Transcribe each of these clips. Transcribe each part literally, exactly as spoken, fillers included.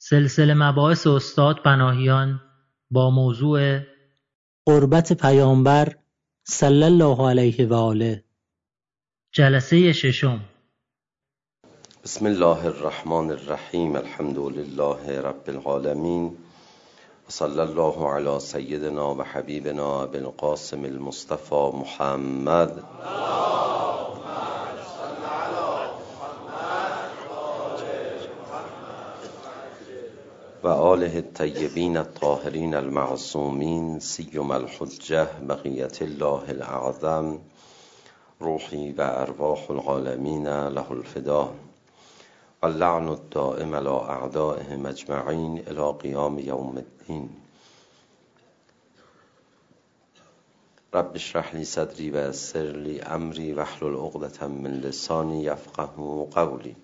سلسله مباحث استاد پناهیان با موضوع قربت پیامبر صلی الله علیه و آله. جلسه ششم. بسم الله الرحمن الرحیم. الحمد لله رب العالمین و صلی الله علی سیدنا و حبیبنا ابی القاسم المصطفى محمد و آله الطیبین الطاهرین المعصومین سیما الحجة بقیة الله الاعظم روحی و ارواح العالمین له الفدا و اللعن الدائم على اعدائهم اجمعین الی قیام یوم الدین. رب اشرح لی صدری و یسر لی امری واحلل عقدة من لسانی یفقهوا قولی.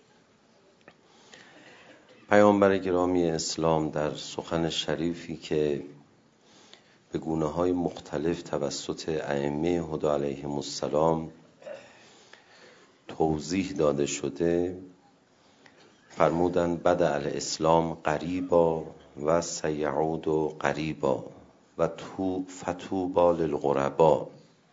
پیامبر گرامی اسلام در سخن شریفی که به گونه‌های مختلف توسط ائمه هدی علیهم السلام توضیح داده شده فرمودند بدأ الاسلام قریبا و سیعود قریبا و تو فتوبا للغربا.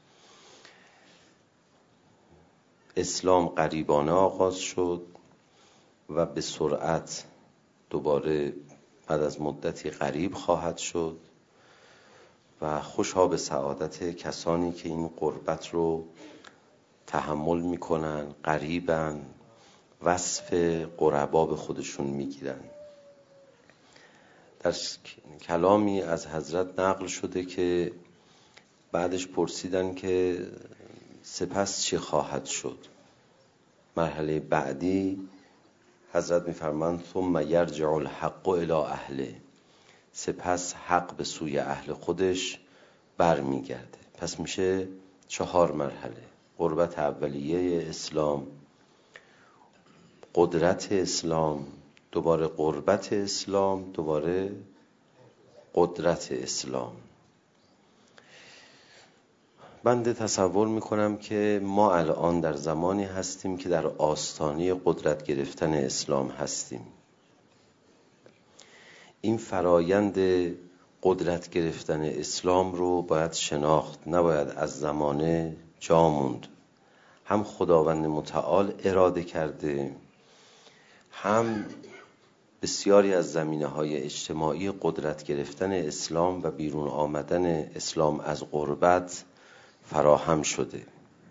اسلام قریبانه آغاز شد و به سرعت دوباره بعد از مدتی قریب خواهد شد و خوشا به سعادت کسانی که این قربت رو تحمل میکنن، قریبن، وصف قربا به خودشون میگیرن. در کلامی از حضرت نقل شده که بعدش پرسیدن که سپس چه خواهد شد. مرحله بعدی حضرت میفرماند ثم یرجع الحق الی اهله، سپس حق به سوی اهل خودش برمیگرده. پس میشه چهار مرحله: قربت اولیه اسلام، قدرت اسلام، دوباره قربت اسلام، دوباره قدرت اسلام. بنده تصور میکنم که ما الان در زمانی هستیم که در آستانه قدرت گرفتن اسلام هستیم. این فرایند قدرت گرفتن اسلام رو باید شناخت، نباید از زمانه جا موند. هم خداوند متعال اراده کرده، هم بسیاری از زمینه‌های اجتماعی قدرت گرفتن اسلام و بیرون آمدن اسلام از غربت فراهم شده.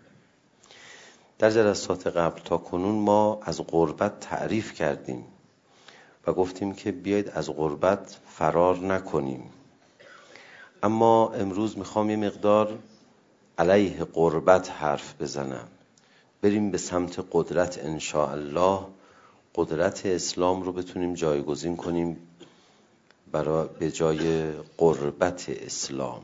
در جلسات قبل تا کنون ما از غربت تعریف کردیم و گفتیم که بیایید از غربت فرار نکنیم. اما امروز میخوام یه مقدار علیه غربت حرف بزنم، بریم به سمت قدرت. انشاءالله قدرت اسلام رو بتونیم جایگزین کنیم برای به جای غربت اسلام.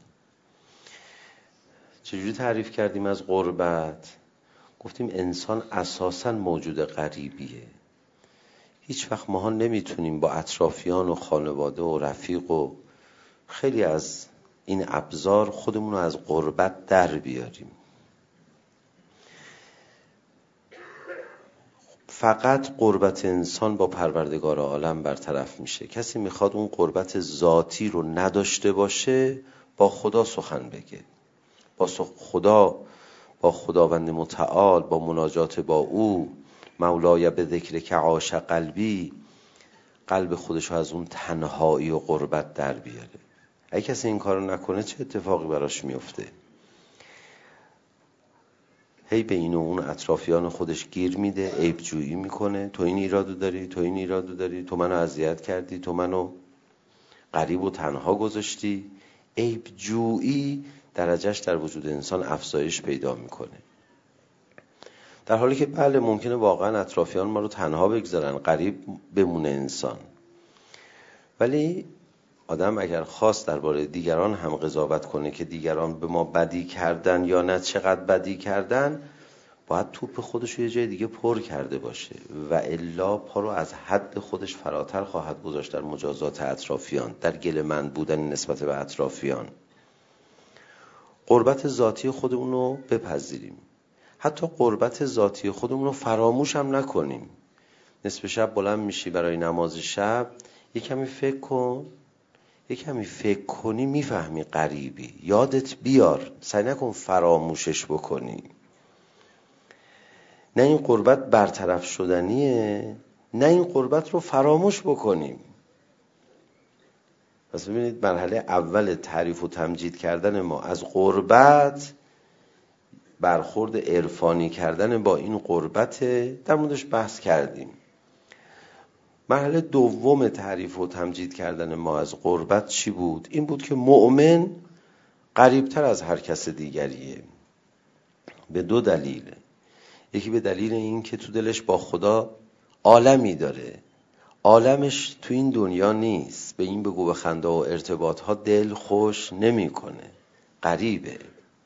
چجوری تعریف کردیم از غربت؟ گفتیم انسان اساساً موجود غریبیه. هیچ وقت ماها نمیتونیم با اطرافیان و خانواده و رفیق و خیلی از این ابزار خودمون رو از غربت در بیاریم. فقط قربت انسان با پروردگار عالم برطرف میشه. کسی میخواد اون قربت ذاتی رو نداشته باشه، با خدا سخن بگه، با خدا، با خداوند متعال، با مناجات با او، مولای به ذکر که عاش قلبی، قلب خودشو از اون تنهایی و غربت در بیاره. اگه کسی این کارو نکنه چه اتفاقی براش میفته؟ هی به این و اون اطرافیان خودش گیر میده، عیب جویی میکنه. تو این ایرادو داری، تو این ایرادو داری، تو منو اذیت کردی، تو منو غریب و تنها گذاشتی. عیب جویی درجهش در وجود انسان افزایش پیدا میکنه، در حالی که بله ممکنه واقعا اطرافیان ما رو تنها بگذارن، غریب بمونه انسان. ولی آدم اگر خواست درباره دیگران هم قضاوت کنه که دیگران به ما بدی کردن یا نه چقدر بدی کردن، باید توپ خودش رو یه جای دیگه پر کرده باشه و الا پا رو از حد خودش فراتر خواهد گذاشت در مجازات اطرافیان، در گله‌مند بودن نسبت به اطرافیان. قربت ذاتی خودمون رو بپذیریم، حتی قربت ذاتی خودمون رو فراموش هم نکنیم. نصف شب بلند میشی برای نماز شب، یه کمی فکر کن، یه کمی فکر کنی میفهمی غریبی. یادت بیار، سعی نکن فراموشش بکنی. نه این قربت برطرف شدنیه، نه این قربت رو فراموش بکنیم. پس ببینید مرحله اول تعریف و تمجید کردن ما از قربت، برخورد عرفانی کردن با این قربت، در موردش بحث کردیم. مرحله دوم تعریف و تمجید کردن ما از قربت چی بود؟ این بود که مؤمن قریبتر از هر کس دیگریه، به دو دلیل. یکی به دلیل این که تو دلش با خدا عالمی داره، عالمش تو این دنیا نیست، به این بگو بخنده و ارتباط ها دل خوش نمی کنه، قریبه.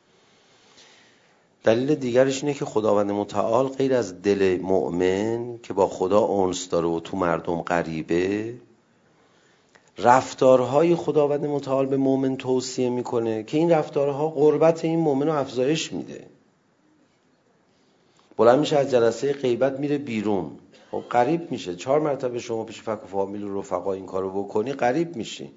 دلیل دیگرش اینه که خداوند متعال غیر از دل مؤمن که با خدا انس داره و تو مردم قریبه، رفتارهای خداوند متعال به مؤمن توصیه میکنه که این رفتارها قربت این مؤمن رو افزایش میده. بلند میشه از جلسه غیبت میره بیرون، خب قریب میشه. چهار مرتبه شما پیش فک و فامیل و رفقا این کارو بکنی، قریب میشی.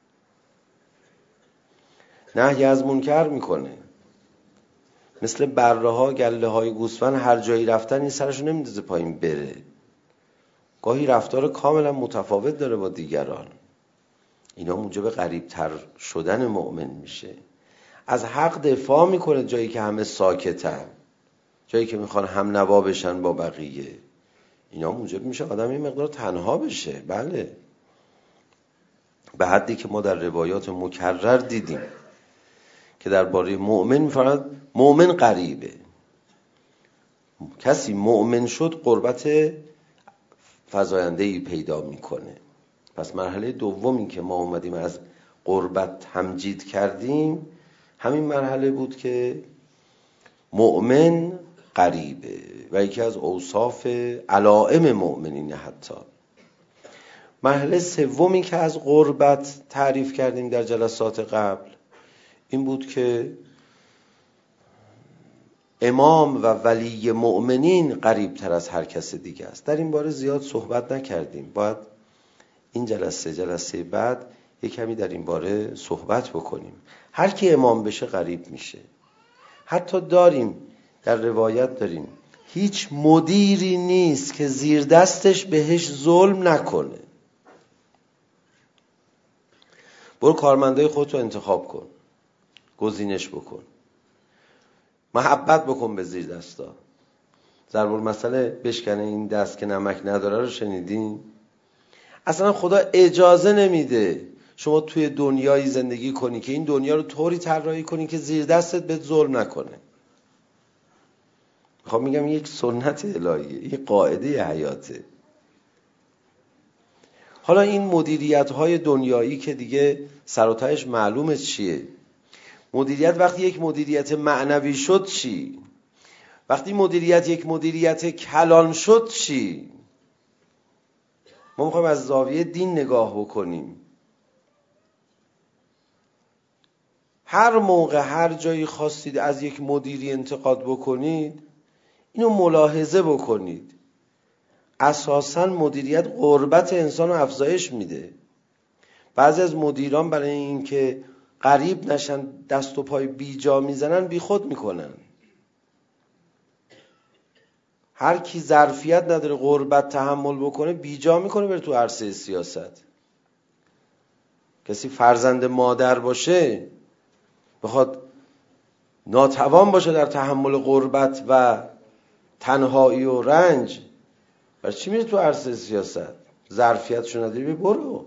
نهی از منکر میکنه، مثل بره ها گله های گوسفند هر جایی رفتن این سرشو نمیندازه پایین بره. گاهی رفتار کاملا متفاوت داره با دیگران. اینا موجب قریبتر شدن مؤمن میشه. از حق دفاع میکنه جایی که همه ساکتن، جایی که میخوان هم نوا بشن با بقیه. اینا موجب میشه آدم این مقدار تنها بشه. بله، به حدی که ما در روایات مکرر دیدیم که درباره مؤمن میفرماد مؤمن قریبه. کسی مؤمن شد قربت فزاینده‌ای پیدا میکنه. پس مرحله دومی که ما اومدیم از قربت تمجید کردیم همین مرحله بود که مؤمن قریبه و یکی از اوصاف علائم مؤمنین. حتی مرحله سومی که از قربت تعریف کردیم در جلسات قبل این بود که امام و ولی مؤمنین قریب تر از هر کس دیگه است. در این باره زیاد صحبت نکردیم، باید این جلسه جلسه بعد یک کمی در این باره صحبت بکنیم. هر کی امام بشه قریب میشه. حتی داریم در روایت داریم هیچ مدیری نیست که زیر دستش بهش ظلم نکنه. برو کارمندای خودتو انتخاب کن، گزینش بکن، محبت بکن به زیر دستا. ضرب المثل بشکنه این دست که نمک نداره رو شنیدین؟ اصلا خدا اجازه نمیده شما توی دنیایی زندگی کنی که این دنیا رو طوری طراحی کنی که زیر دستت بهت ظلم نکنه. میخوام میگم یک سنت الهیه، یک قاعده حیاته. حالا این مدیریت های دنیایی که دیگه سر و تهش معلومه چیه. مدیریت وقتی یک مدیریت معنوی شد چی؟ وقتی مدیریت یک مدیریت کلان شد چی؟ ما میخوایم از زاویه دین نگاه بکنیم. هر موقع هر جایی خواستید از یک مدیری انتقاد بکنید اینو ملاحظه بکنید. اساساً مدیریت قربت انسان رو افزایش میده. بعضی از مدیران برای اینکه قریب نشن دست و پای بی جا میزنن، بی خود میکنن. هر کی ظرفیت نداره قربت تحمل بکنه بی جا میکنه بره تو عرصه سیاست. کسی فرزند مادر باشه بخواد ناتوان باشه در تحمل غربت و تنهایی و رنج، برای چی میره تو عرصه سیاست؟ ظرفیتشو نداری برو.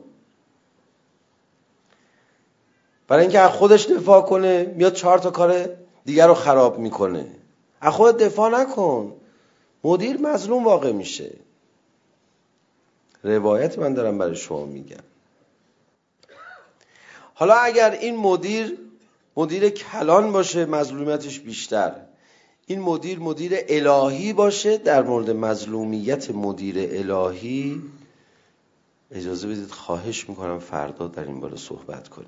برای اینکه از خودش دفاع کنه میاد چهار تا کار دیگر رو خراب میکنه. از خودت دفاع نکن، مدیر مظلوم واقع میشه. روایت من دارم برای شما میگم. حالا اگر این مدیر مدیر کلان باشه مظلومیتش بیشتر، این مدیر مدیر الهی باشه، در مورد مظلومیت مدیر الهی اجازه بدید خواهش میکنم فردا در این باره صحبت کنیم.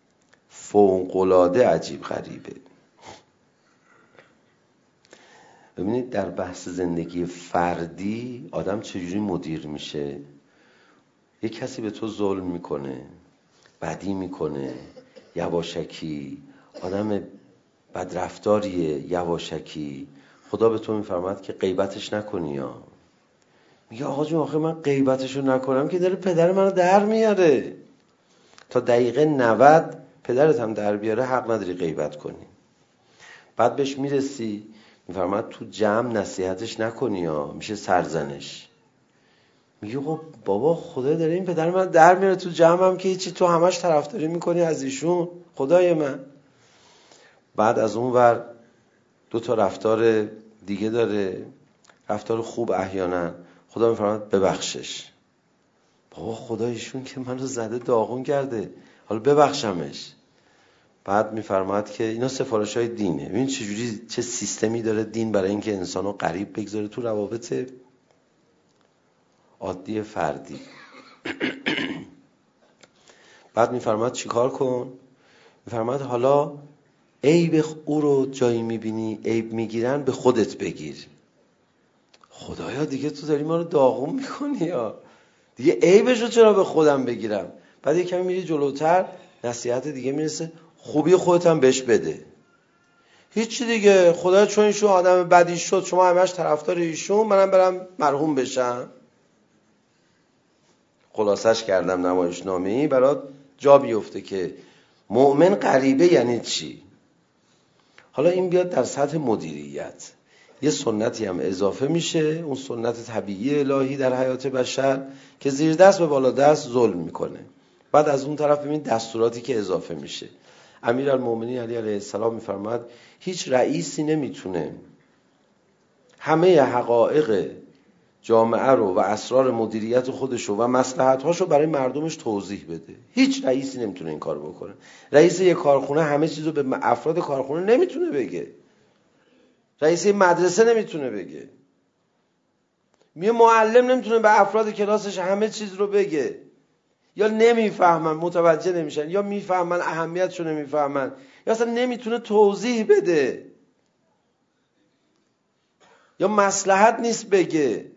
فوق‌العاده عجیب غریبه. ببینید در بحث زندگی فردی آدم چجوری مدیر میشه؟ یک کسی به تو ظلم میکنه، بدی میکنه، یواشکی، آدم بدرفتاریه، یواشکی، خدا به تو میفرماد که غیبتش نکنی. یا میگه آقا جون آخه من غیبتشو نکنم که داره پدر منو در میاره. تا دقیقه نود پدرت هم در بیاره حق نداری غیبت کنی. بعد بهش میرسی میفرماد تو جمع نصیحتش نکنی یا میشه سرزنش. میگه خب بابا خدا داره این پدر من در میاره تو جمع هم که هیچی، تو همش طرفداری میکنی از ایشون خدای من. بعد از اون ور دو تا رفتار دیگه داره، رفتار خوب احیانا، خدا میفرماد ببخشش. بابا خدا ایشون که منو زده داغون کرده، حالا ببخشمش. بعد میفرماد که اینا سفارش های دینه. ببین چجوری چه سیستمی داره دین برای اینکه انسانو قریب بگذاره تو روابط عادی فردی. بعد میفرماد چیکار کن؟ میفرماد حالا عیب او رو جایی میبینی عیب میگیرن به خودت بگیر. خدایا دیگه تو داری ما رو داغون میکنی یا دیگه عیبش رو چرا به خودم بگیرم؟ بعد یک کمی میری جلوتر نصیحت دیگه میرسه، خوبی خودت هم بهش بده. هیچی دیگه، خدا چون ایشون آدم بدی شد شما همش طرفدار ایشون، منم برم مرحوم بشم. خلاصش کردم نمایشنامه‌ای برات جا بیفته که مؤمن غریبه یعنی چی. حالا این بیاد در سطح مدیریت، یه سنتی هم اضافه میشه، اون سنت طبیعی الهی در حیات بشر که زیر دست به بالا دست ظلم میکنه. بعد از اون طرف ببین دستوراتی که اضافه میشه. امیرالمومنین علی علیه السلام میفرماد هیچ رئیسی نمیتونه همه حقایق جامعه رو و اسرار مدیریت خودشو و مصلحت‌هاشو برای مردمش توضیح بده. هیچ رئیسی نمیتونه این کارو بکنه. رئیس یک کارخونه همه چیزو به افراد کارخونه نمیتونه بگه. رئیس مدرسه نمیتونه بگه. یه معلم نمیتونه به افراد کلاسش همه چیز رو بگه. یا نمیفهمن، متوجه نمیشن، یا میفهمن اهمیتشو نمیفهمن، یا اصلا نمیتونه توضیح بده، یا مصلحت نیست بگه.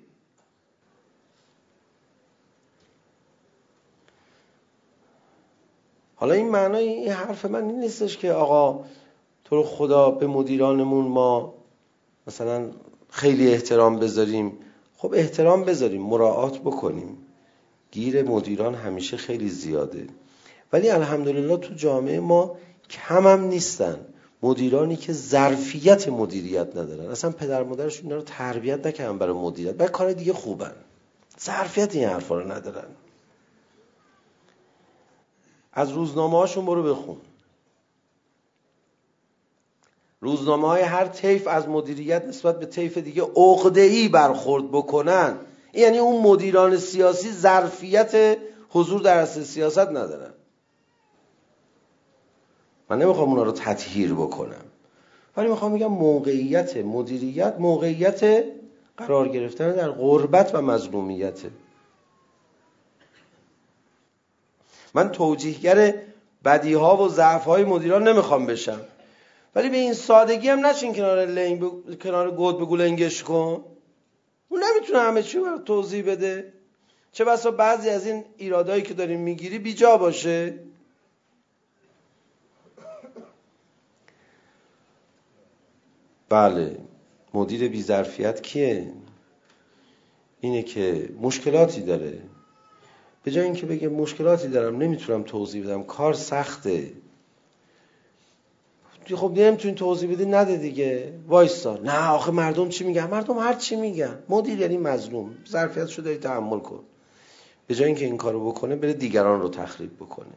حالا این معنای این حرف من این نیستش که آقا تو رو خدا به مدیرانمون ما مثلا خیلی احترام بذاریم. خب احترام بذاریم، مراعات بکنیم. گیر مدیران همیشه خیلی زیاده، ولی الحمدلله تو جامعه ما کم هم نیستن مدیرانی که ظرفیت مدیریت ندارن. اصلا پدر مادرشون اینا رو تربیت نکردن برای مدیریت، برای کار دیگه خوبن، ظرفیت این حرفا رو ندارن. از روزنامه هاشون برو بخون، روزنامه های هر طیف از مدیریت نسبت به طیف دیگه عقده‌ای برخورد بکنن، یعنی اون مدیران سیاسی ظرفیت حضور در اصل سیاست ندارن. من نمیخوام اونا رو تطهیر بکنم، ولی میخوام بگم موقعیت مدیریت موقعیت قرار گرفتن در غربت و مظلومیت. من توجیهگر بدیها و ضعف‌های مدیران نمیخوام بشم، ولی به این سادگی هم نشین کنار لنگ ب... کنار گود بگو لنگش کن. اون نمیتونه همه چی رو توضیح بده. چه بسا بعضی از این ایرادایی که داریم میگیری بی جا باشه. بله، مدیر بی ظرفیت کیه؟ اینه که مشکلاتی داره، به جای اینکه بگه مشکلاتی دارم نمیتونم توضیح بدم، کار سخته، خب نمیتونی توضیح بدی، نده دیگه، وایسا. نه آخه مردم چی میگن؟ مردم هر چی میگن. مدیر یعنی مظلوم، ظرفیتشو داری تحمل کن. به جای اینکه این کارو بکنه بره دیگران رو تخریب بکنه،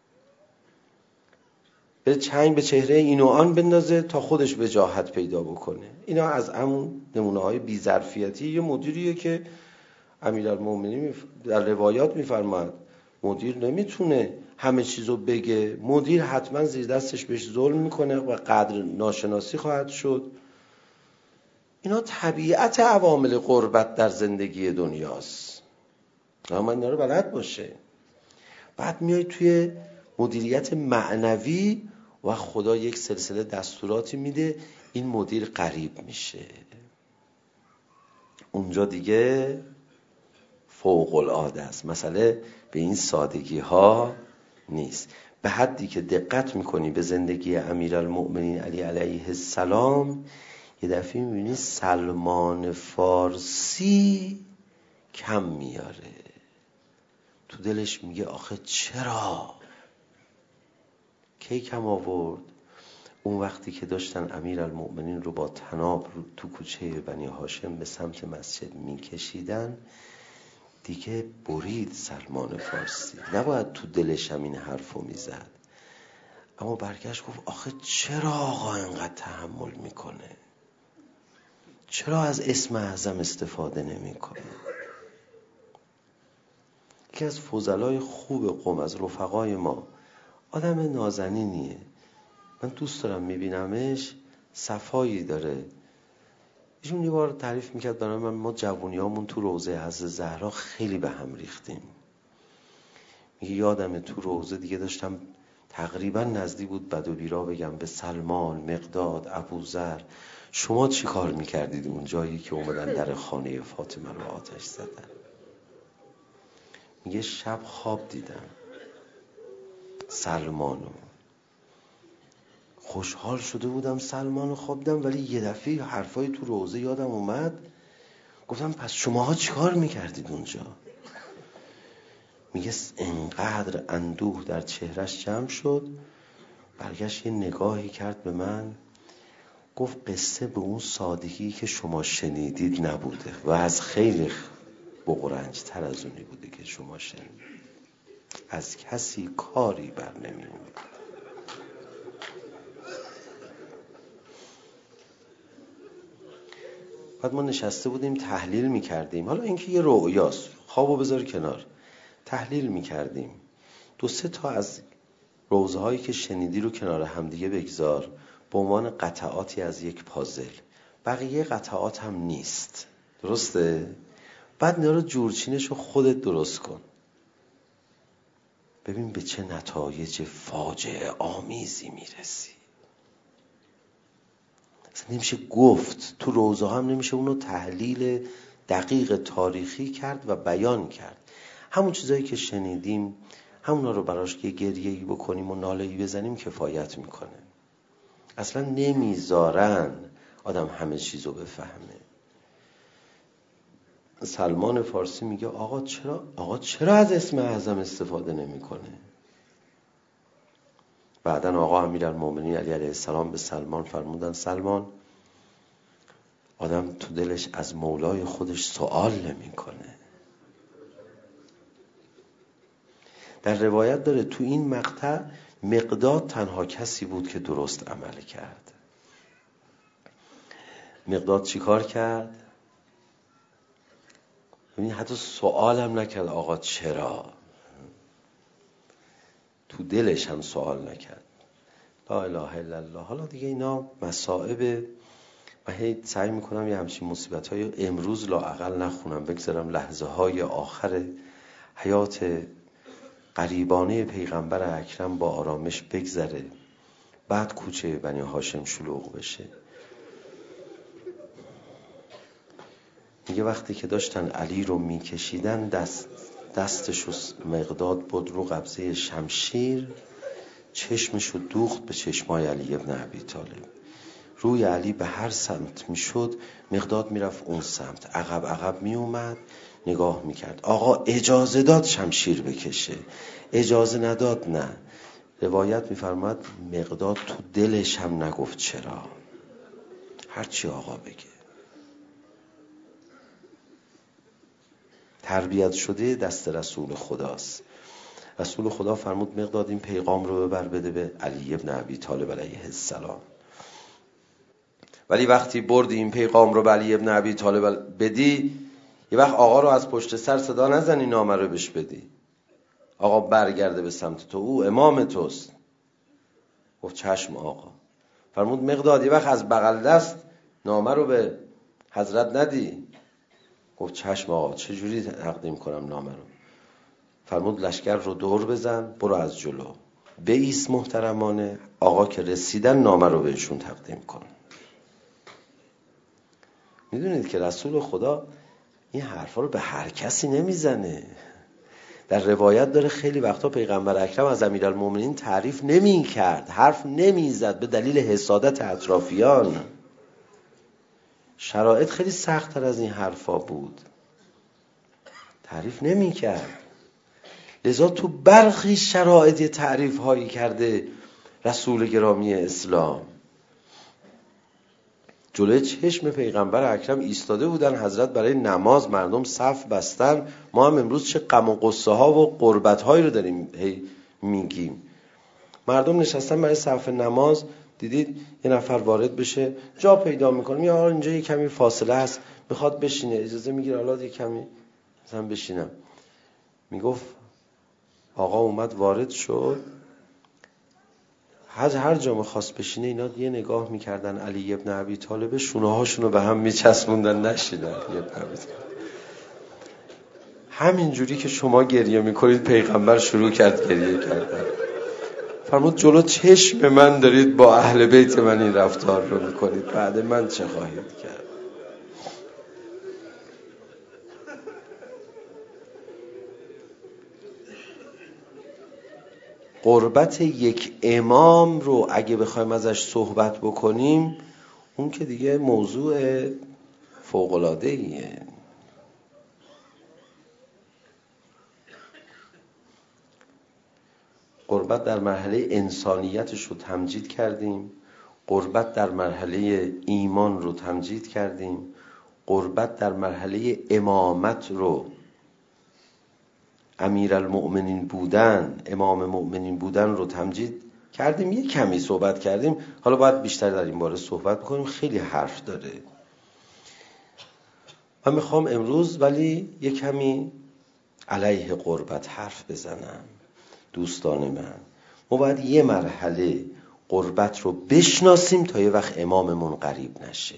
به چنگ به چهره این و آن بندازه تا خودش وجاهت پیدا بکنه. اینا از همون نمونه های بی ظرفیتی یه مدیریه که امیرالمومنین در روایات میفرماد مدیر نمیتونه همه چیزو بگه. مدیر حتما زیر دستش بهش ظلم میکنه و قدر ناشناسی خواهد شد. اینا طبیعت عوامل غربت در زندگی دنیاست. اما اینا رو بلد باشه. بعد میای توی مدیریت معنوی و خدا یک سلسله دستوراتی میده، این مدیر قریب میشه. اونجا دیگه فوق العاده است. مسئله به این سادگی ها نیست. به حدی که دقت میکنی به زندگی امیرالمؤمنین علی علیه السلام، یه دفعه میبینی سلمان فارسی کم میاره. تو دلش میگه آخه چرا؟ کی کم آورد؟ اون وقتی که داشتن امیرالمؤمنین رو با طناب تو کوچه بنی هاشم به سمت مسجد میکشیدن، دیگه برید سلمان فارسی. نباید تو دلش هم این حرفو میزد، اما برگشت گفت آخه چرا آقا اینقدر تحمل میکنه؟ چرا از اسم اعظم استفاده نمیکنه؟ یکی از فضلای خوب قوم، از رفقای ما، آدم نازنینیه، من دوست دارم میبینمش، صفایی داره. ایشون یه بار تعریف میکرد برای من، ما جوونیامون تو روضه حضرت زهرا خیلی به هم ریختیم. میگه یادمه تو روضه دیگه داشتم تقریبا نزدیک بود بد و بیرا بگم به سلمان، مقداد، ابوذر شما چی کار میکردید اون جایی که اومدن در خانه فاطمه رو آتش زدن؟ میگه شب خواب دیدم سلمانو، خوشحال شده بودم سلمانو خواب دیدم، ولی یه دفعه حرفای تو روضه یادم اومد، گفتم پس شماها چی کار میکردید اونجا؟ میگه انقدر اندوه در چهرش جمع شد، برگشت یه نگاهی کرد به من، گفت قصه به اون سادگی که شما شنیدید نبوده و از خیلی بغرنج تر از اونی بوده که شما شنیدید. از کسی کاری بر نمی اومد. بعد ما نشسته بودیم تحلیل میکردیم، حالا اینکه یه رؤیاست، خوابو بذار کنار، تحلیل میکردیم. دو سه تا از روزه هایی که شنیدی رو کنار همدیگه بگذار به عنوان قطعاتی از یک پازل، بقیه قطعات هم نیست، درسته؟ بعد اینا رو جورچینش رو خودت درست کن، ببین به چه نتایج فاجعه آمیزی میرسی. اصلا نمیشه گفت، تو روزه هم نمیشه اونو تحلیل دقیق تاریخی کرد و بیان کرد. همون چیزایی که شنیدیم همونا رو براش یه گریه‌ای بکنیم و ناله‌ای بزنیم کفایت میکنه. اصلا نمیذارن آدم همه چیزو بفهمه. سلمان فارسی میگه آقا چرا آقا چرا از اسم اعظم استفاده نمیکنه؟ بعدن آقا امیرالمؤمنین علی علیه السلام به سلمان فرمودن سلمان، آدم تو دلش از مولای خودش سوال نمیکنه. در روایت داره تو این مقطع مقداد تنها کسی بود که درست عمل کرد. مقداد چی کار کرد؟ ببین حتی سوال هم نکرد آقا چرا، تو دلش هم سوال نکرد. لا اله الا الله. حالا دیگه اینا مصائب، من هی سعی میکنم یه همچین مصیبت های امروز لااقل نخونم، بگذارم لحظه های آخر حیات قریبانه پیغمبر اکرم با آرامش بگذره، بعد کوچه بنی هاشم شلوغ بشه. میگه وقتی که داشتن علی رو میکشیدن، دست دستش مقداد بود رو قبضه شمشیر، چشمش رو دوخت به چشمای علی ابن ابی طالب. روی علی به هر سمت میشد مقداد میرفت اون سمت، عقب عقب میومد نگاه میکرد. آقا اجازه داد شمشیر بکشه، اجازه نداد نه. روایت میفرماد مقداد تو دلش هم نگفت چرا، هرچی آقا بگه. تربیت شده دست رسول خداست. رسول خدا فرمود مقداد این پیغام رو ببر بده به علی ابن ابی طالب علیه السلام. ولی وقتی بردی این پیغام رو به علی ابن ابی طالب بدی، یه وقت آقا رو از پشت سر صدا نزنی نامه رو بهش بدی، آقا برگرده به سمت تو، او امام توست. گفت چشم آقا. فرمود مقداد یه وقت از بغل دست نامه رو به حضرت ندی. گفت چشم آقا، چجوری تقدیم کنم نامه رو؟ فرمود لشکر رو دور بزن، برو از جلو، بایست محترمانه، آقا که رسیدن نامه رو بهشون تقدیم کن. میدونید که رسول خدا این حرفا رو به هر کسی نمیزنه. در روایت داره خیلی وقتا پیغمبر اکرم از امیرالمومنین تعریف نمی کرد، حرف نمی زد به دلیل حسادت اطرافیان. شرایط خیلی سخت‌تر از این حرفا بود، تعریف نمی کرد. لذا تو برخی شرایط تعریف هایی کرده رسول گرامی اسلام. جلوی چشم پیغمبر اکرم ایستاده بودن حضرت برای نماز، مردم صف بستن. ما هم امروز چه غم و غصه ها و قربت هایی رو داریم هی میگیم. مردم نشستن برای صف نماز، دیدید یه نفر وارد بشه جا پیدا میکنه، یا اینجا یه کمی فاصله هست میخواد بشینه، اجازه میگیره حالا یه کمی مثلا بشینم. میگفت آقا اومد وارد شد، هر هر جا میخواست بشینه اینا یه نگاه میکردن علی ابن ابی طالب، شونه هاشونو به هم میچسبوندن نشینه علی ابن ابی طالب. همین جوری که شما گریه میکنید پیغمبر شروع کرد گریه کردن. فرمود جلو چشم من دارید با اهل بیت من این رفتار رو میکنید، بعد من چه خواهید کرد؟ قربت یک امام رو اگه بخوایم ازش صحبت بکنیم، اون که دیگه موضوع فوق‌العاده‌ایه. قربت در مرحله انسانیتش رو تمجید کردیم، قربت در مرحله ایمان رو تمجید کردیم، قربت در مرحله امامت رو، امیرالمؤمنین بودن، امام مؤمنین بودن رو تمجید کردیم. یه کمی صحبت کردیم، حالا باید بیشتر در این باره صحبت بکنیم، خیلی حرف داره. من میخوام امروز ولی یه کمی علیه قربت حرف بزنم. دوستان من، ما باید یه مرحله قربت رو بشناسیم تا یه وقت اماممون غریب نشه.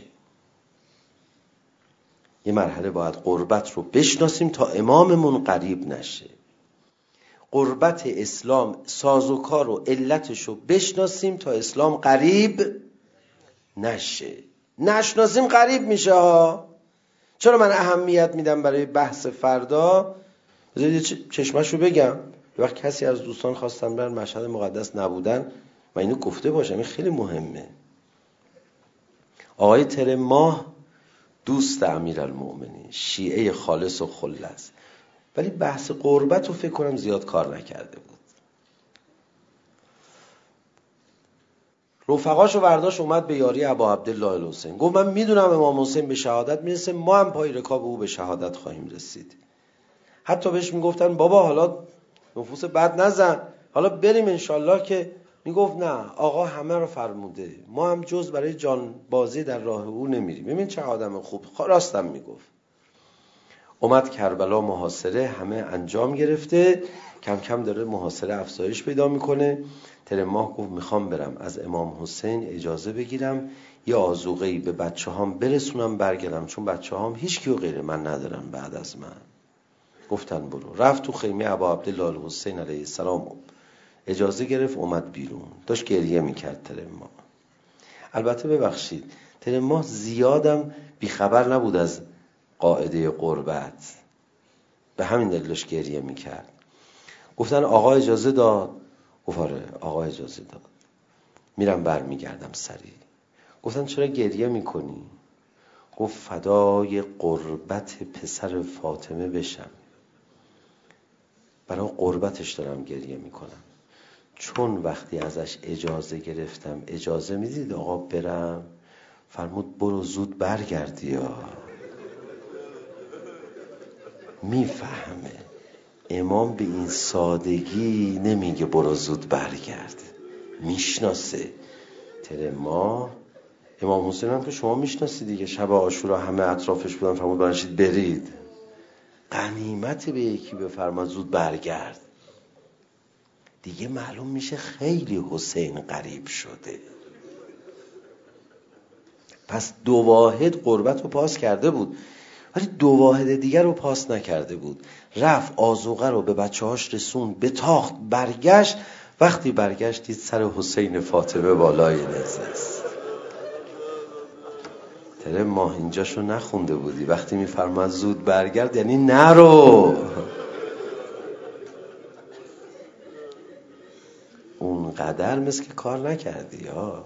یه مرحله باید قربت رو بشناسیم تا اماممون غریب نشه. قربت اسلام سازوکار و علتش رو بشناسیم تا اسلام غریب نشه. نشناسیم غریب میشه ها. چرا من اهمیت میدم برای بحث فردا؟ بذارید چشمش رو بگم. یه وقت کسی از دوستان خواستن برن مشهد مقدس نبودن، من اینو گفته باشم، این خیلی مهمه. آقای ترماه دوست امیرالمؤمنین، شیعه خالص و خلص، ولی بحث قربت رو فکر کنم زیاد کار نکرده بود. رفقاشو برداشت اومد به یاری ابا عبدالله الحسین، گفت من میدونم امام حسین به شهادت میرسه، ما هم پای رکاب او به شهادت خواهیم رسید. حتی بهش میگفتن بابا حالا نفوس بد نزن، حالا بریم انشالله، که میگفت نه آقا همه رو فرموده، ما هم جز برای جان بازی در راه او نمیریم. ببین چه آدم خوب، راستم میگفت. اومد کربلا محاصره همه انجام گرفته، کم کم داره محاصره افزایش پیدا میکنه. ترماه گفت میخوام برم از امام حسین اجازه بگیرم یه آذوقه‌ای به بچه هام برسونم برگردم، چون بچه هام هیچ کیو غیر من ندارم بعد از من. گفتن برو. رفت تو خیمه ابا عبدالله الحسین علیه السلام، اجازه گرفت، اومد بیرون. داشت گریه میکرد ترماه. البته ببخشید ترماه زیادم بیخبر نبود از قاعده قربت، به همین دلیلش گریه میکرد. گفتن آقا اجازه داد؟ گفت آره آقا اجازه داد، میرم برمیگردم سریع. گفتن چرا گریه میکنی؟ گفت فدای قربت پسر فاطمه بشم، برای قربتش دارم گریه میکنم، چون وقتی ازش اجازه گرفتم اجازه میدید آقا برم، فرمود برو زود برگردی. یا میفهمه امام به این سادگی نمیگه برو زود برگرد، میشناسه. ترماه امام حسین هم که شما میشناسی دیگه، شب عاشورا همه اطرافش بودن، فرمود برنشید برید، غنیمت به یکی بفرما زود برگرد، دیگه معلوم میشه خیلی حسین قریب شده. پس دو واحد قربت رو پاس کرده بود، ولی دو واحد دیگر رو پاس نکرده بود. رفت آذوقه رو به بچه هاش رسون، به تاخت، برگشت. وقتی برگشت دید سر حسین فاطمه بالای نزست. ترم ماه اینجاشو نخونده بودی، وقتی میفرماد زود برگرد یعنی نرو. اونقدر مثل که کار نکردی ها.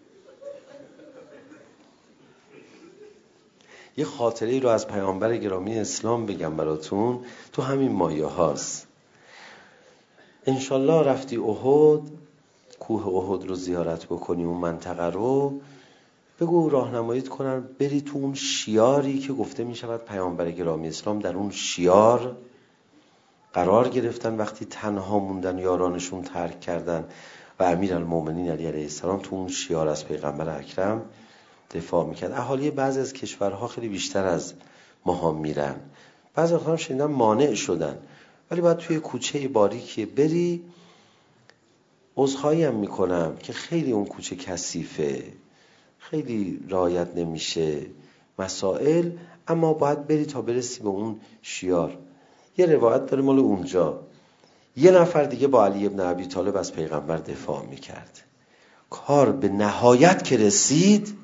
یه خاطره ای رو از پیامبر گرامی اسلام بگم براتون، تو همین مایه هاست. انشالله رفتی احد، کوه احد رو زیارت بکنی، اون منطقه رو بگو راهنماییت کنن بری تو اون شیاری که گفته می شود پیامبر گرامی اسلام در اون شیار قرار گرفتن وقتی تنها موندن، یارانشون ترک کردن و امیرالمومنین علی علیه السلام تو اون شیار از پیغمبر اکرم دفاع میکرد. اهالی بعضی از کشورها خیلی بیشتر از ما ها میرن، بعضی وقتا هم شنیدم مانع شدن، ولی باید توی کوچه باریکی بری. عذرخواهی هم میکنم که خیلی اون کوچه کثیفه، خیلی رعایت نمیشه مسائل، اما باید بری تا برسی به اون شیار. یه روایت داره مال اونجا یه نفر دیگه با علی ابن ابی طالب از پیغمبر دفاع میکرد. کار به نهایت که رسید،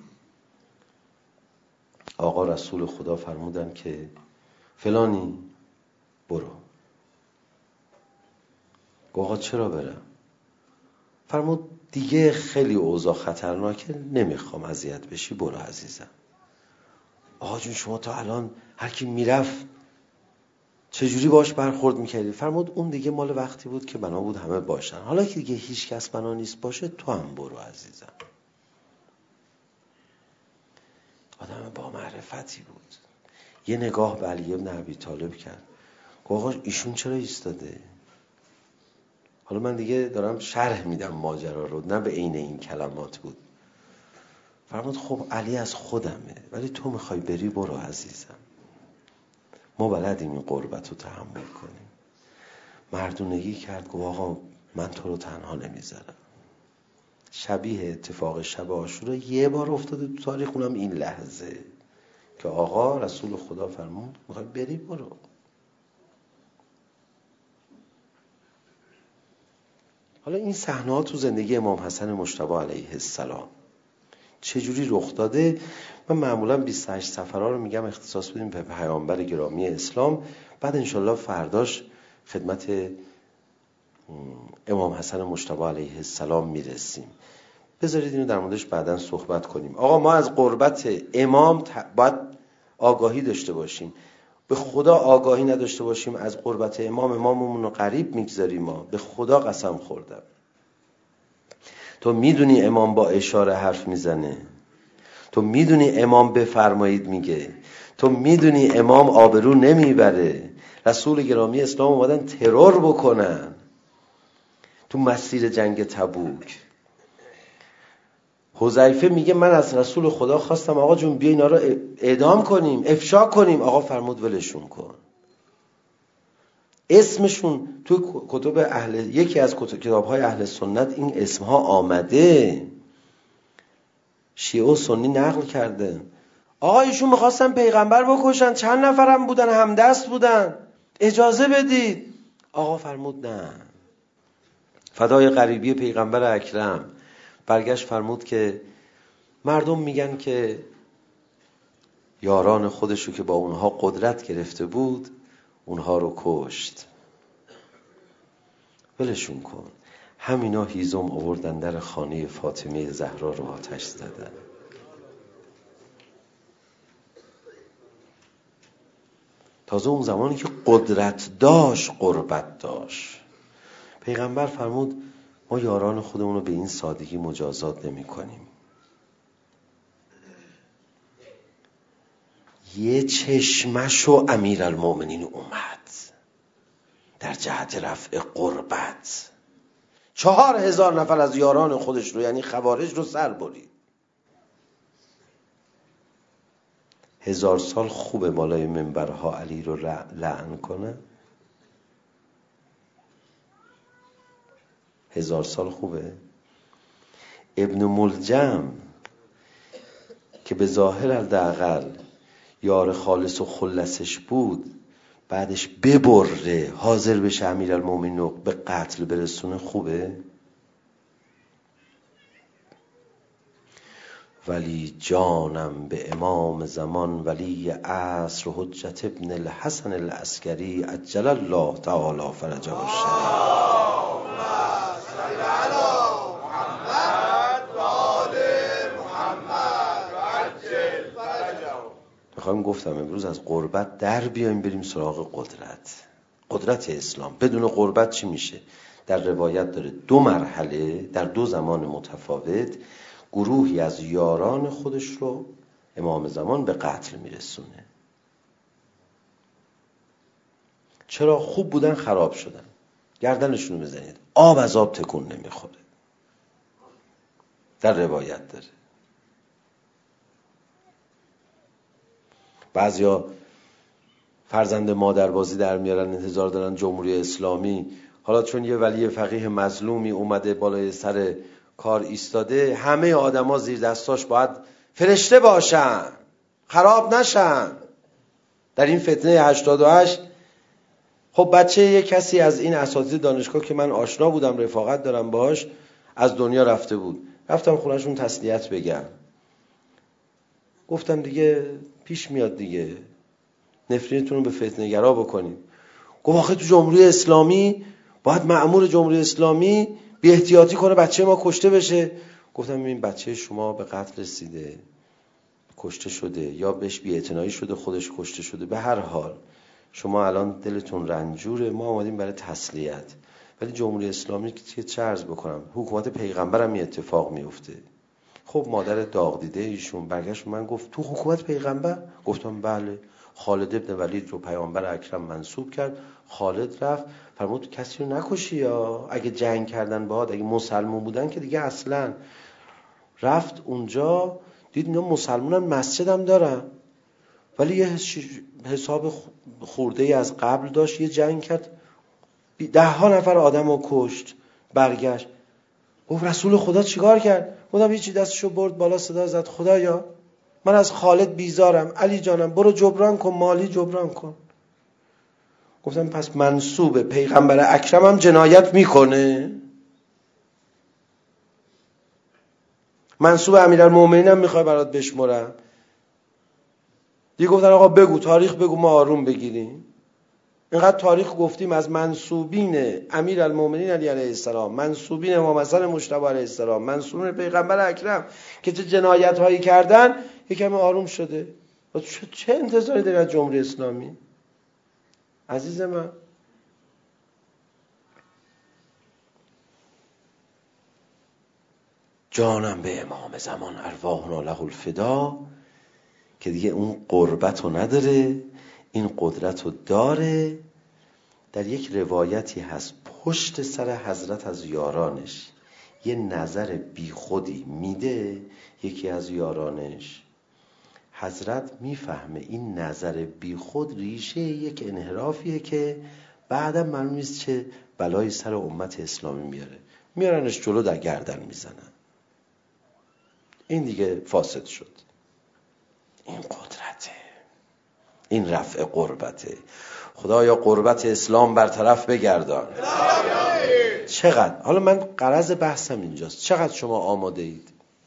آقا رسول خدا فرمودن که فلانی برو. آقا چرا برم؟ فرمود دیگه خیلی اوضاع خطرناکه، نمیخوام اذیت بشی، برو عزیزم. آقا جون شما تا الان هر کی میرفت چجوری باش برخورد میکردی؟ فرمود اون دیگه مال وقتی بود که بنا بود همه باشن، حالا که دیگه هیچ کس بنا نیست باشه تو هم برو عزیزم. آدم با معرفتی بود. یه نگاه به علی ابن ابی طالب کرد، آقا ایشون چرا ایستاده؟ حالا من دیگه دارم شرح میدم ماجرا رو، نه به عین این کلمات بود. فرمود خب علی از خودمه، ولی تو میخوای بری، برو عزیزم. ما بلدیم این قربت رو تحمل کنیم. مردونگی کرد، گفت آقا من تو رو تنها نمیذارم. شبیه اتفاق شب عاشورا یه بار افتاده تو تاریخ، اونم این لحظه که آقا رسول خدا فرمود میخوای بری، برو. حالا این صحنه‌ها تو زندگی امام حسن مجتبی علیه السلام چجوری رخ داده؟ من معمولا بیست و هشت سفرها رو میگم اختصاص بدیم به پیامبر گرامی اسلام، بعد انشالله فرداش خدمت امام حسن مجتبی علیه السلام میرسیم. بذارید اینو در موردش بعداً صحبت کنیم. آقا ما از قربت امام باید آگاهی داشته باشیم. به خدا آگاهی نداشته باشیم از قربت امام، اماممون رو قریب میگذاریم. ما به خدا قسم خوردم. تو میدونی امام با اشاره حرف میزنه، تو میدونی امام بفرمایید میگه، تو میدونی امام آبرو نمیبره. رسول گرامی اسلام اومدن ترور بکنن تو مسیر جنگ تبوک. حذیفه میگه من از رسول خدا خواستم آقا جون بیا اینا رو اعدام کنیم، افشا کنیم. آقا فرمود ولشون کن. اسمشون تو کتب اهل، یکی از کتاب‌های اهل سنت این اسمها آمده، شیعه و سنی نقل کرده. آقا ایشون میخواستن پیغمبر بکشن، چند نفرم بودن، همدست بودن، اجازه بدید. آقا فرمود نه. فدای غریبی پیغمبر اکرم برگشت فرمود که مردم میگن که یاران خودشو که با اونها قدرت گرفته بود اونها رو کشت، ولشون کن. همینا هیزم آوردن در خانه فاطمه زهرا رو آتش زدن. تازه اون زمانی که قدرت داشت قربت داشت. پیغمبر فرمود ما یاران خودمون رو به این سادگی مجازات نمی کنیم. یه چشمشو امیرالمومنین اومد در جهت رفع قربت، چهار هزار نفر از یاران خودش رو یعنی خوارج رو سر برید. هزار سال خوبه بالای منبرها علی رو لعن کنه؟ هزار سال خوبه؟ ابن ملجم که به ظاهر حداقل یار خالص و خلصش بود، بعدش ببره حاضر بشه امیرالمومنین رو به قتل برسونه، خوبه؟ ولی جانم به امام زمان ولی عصر حجت ابن الحسن العسکری عجل الله تعالی فرجه الشریف. میخوایم گفتم امروز از غربت در بیایم بریم سراغ قدرت. قدرت اسلام بدون غربت چی میشه؟ در روایت داره دو مرحله در دو زمان متفاوت گروهی از یاران خودش رو امام زمان به قتل میرسونه. چرا؟ خوب بودن خراب شدن. گردنشون رو بزنید آب از آب تکون نمیخوره. در روایت داره. بعضیا فرزند مادربازی در میارن، انتظار دارن جمهوری اسلامی، حالا چون یه ولی فقیه مظلومی اومده بالای سر کار ایستاده، همه آدما زیر دستاش باید فرشته باشن، خراب نشن. در این فتنه هشتاد و هشت خب بچه یه کسی از این اساتید دانشگاه که من آشنا بودم، رفاقت دارم باهاش، از دنیا رفته بود. رفتم خونهشون تسلیت بگم. گفتم دیگه پیش میاد دیگه، نفرینتون رو به فتنه گرا بکنید. گفت آخه تو جمهوری اسلامی باید مأمور جمهوری اسلامی بی احتیاطی کنه بچه ما کشته بشه. گفتم این بچه شما به قتل رسیده، کشته شده، یا بهش بی اعتنایی شده خودش کشته شده، به هر حال شما الان دلتون رنجوره، ما آمدیم برای تسلیت. ولی جمهوری اسلامی که چه عرض بکنم، حکومت پیغمبرم این اتفاق میفته. خب مادر داغ دیده ایشون برگشت من گفت تو حکومت پیغمبر؟ گفتم بله. خالد ابن ولید رو پیامبر اکرم منصوب کرد. خالد رفت فرمود کسی رو نکشی، یا اگه جنگ کردن باهات، اگه مسلمون بودن که دیگه اصلا. رفت اونجا دید اینا مسلمونن، مسجدم دارن، ولی یه حساب خورده ای از قبل داشت، یه جنگ کرد، ده ها نفر آدم رو کشت. برگشت گفت رسول خدا چیکار کرد؟ گفتم هیچی، دستشو برد بالا صدا زد خدایا من از خالد بیزارم، علی جانم برو جبران کن، مالی جبران کن. گفتم پس منسوب پیغمبر اکرم هم جنایت میکنه؟ منسوب امیرالمومنین هم میخوای برات بشمرم؟ دیگه گفتن آقا بگو تاریخ بگو ما آروم بگیریم. اینقدر تاریخ گفتیم از منسوبین امیرالمومنین علی علیه السلام، منسوبین امام حسن مجتبی علیه السلام، منسوبین پیغمبر اکرم که چه جنایت هایی کردن، یکم آروم شده. چه انتظاری داری از جمهوری اسلامی؟ عزیز من جانم به امام زمان ارواحنا له الفدا، که دیگه اون قربت رو نداره، این قدرت رو داره. در یک روایتی هست پشت سر حضرت از یارانش یه نظر بی خودی میده یکی از یارانش، حضرت میفهمه این نظر بی خود ریشه یک انحرافیه که بعدم معلوم نیست چه بلایی سر امت اسلامی میاره، میارنش جلو در گردن میزنن. این دیگه فاسد شد. این قدرته، این رفع قربته. خدایا قربت اسلام برطرف بگردان. چقدر، حالا من غرض بحثم اینجاست، چقدر شما آماده اید؟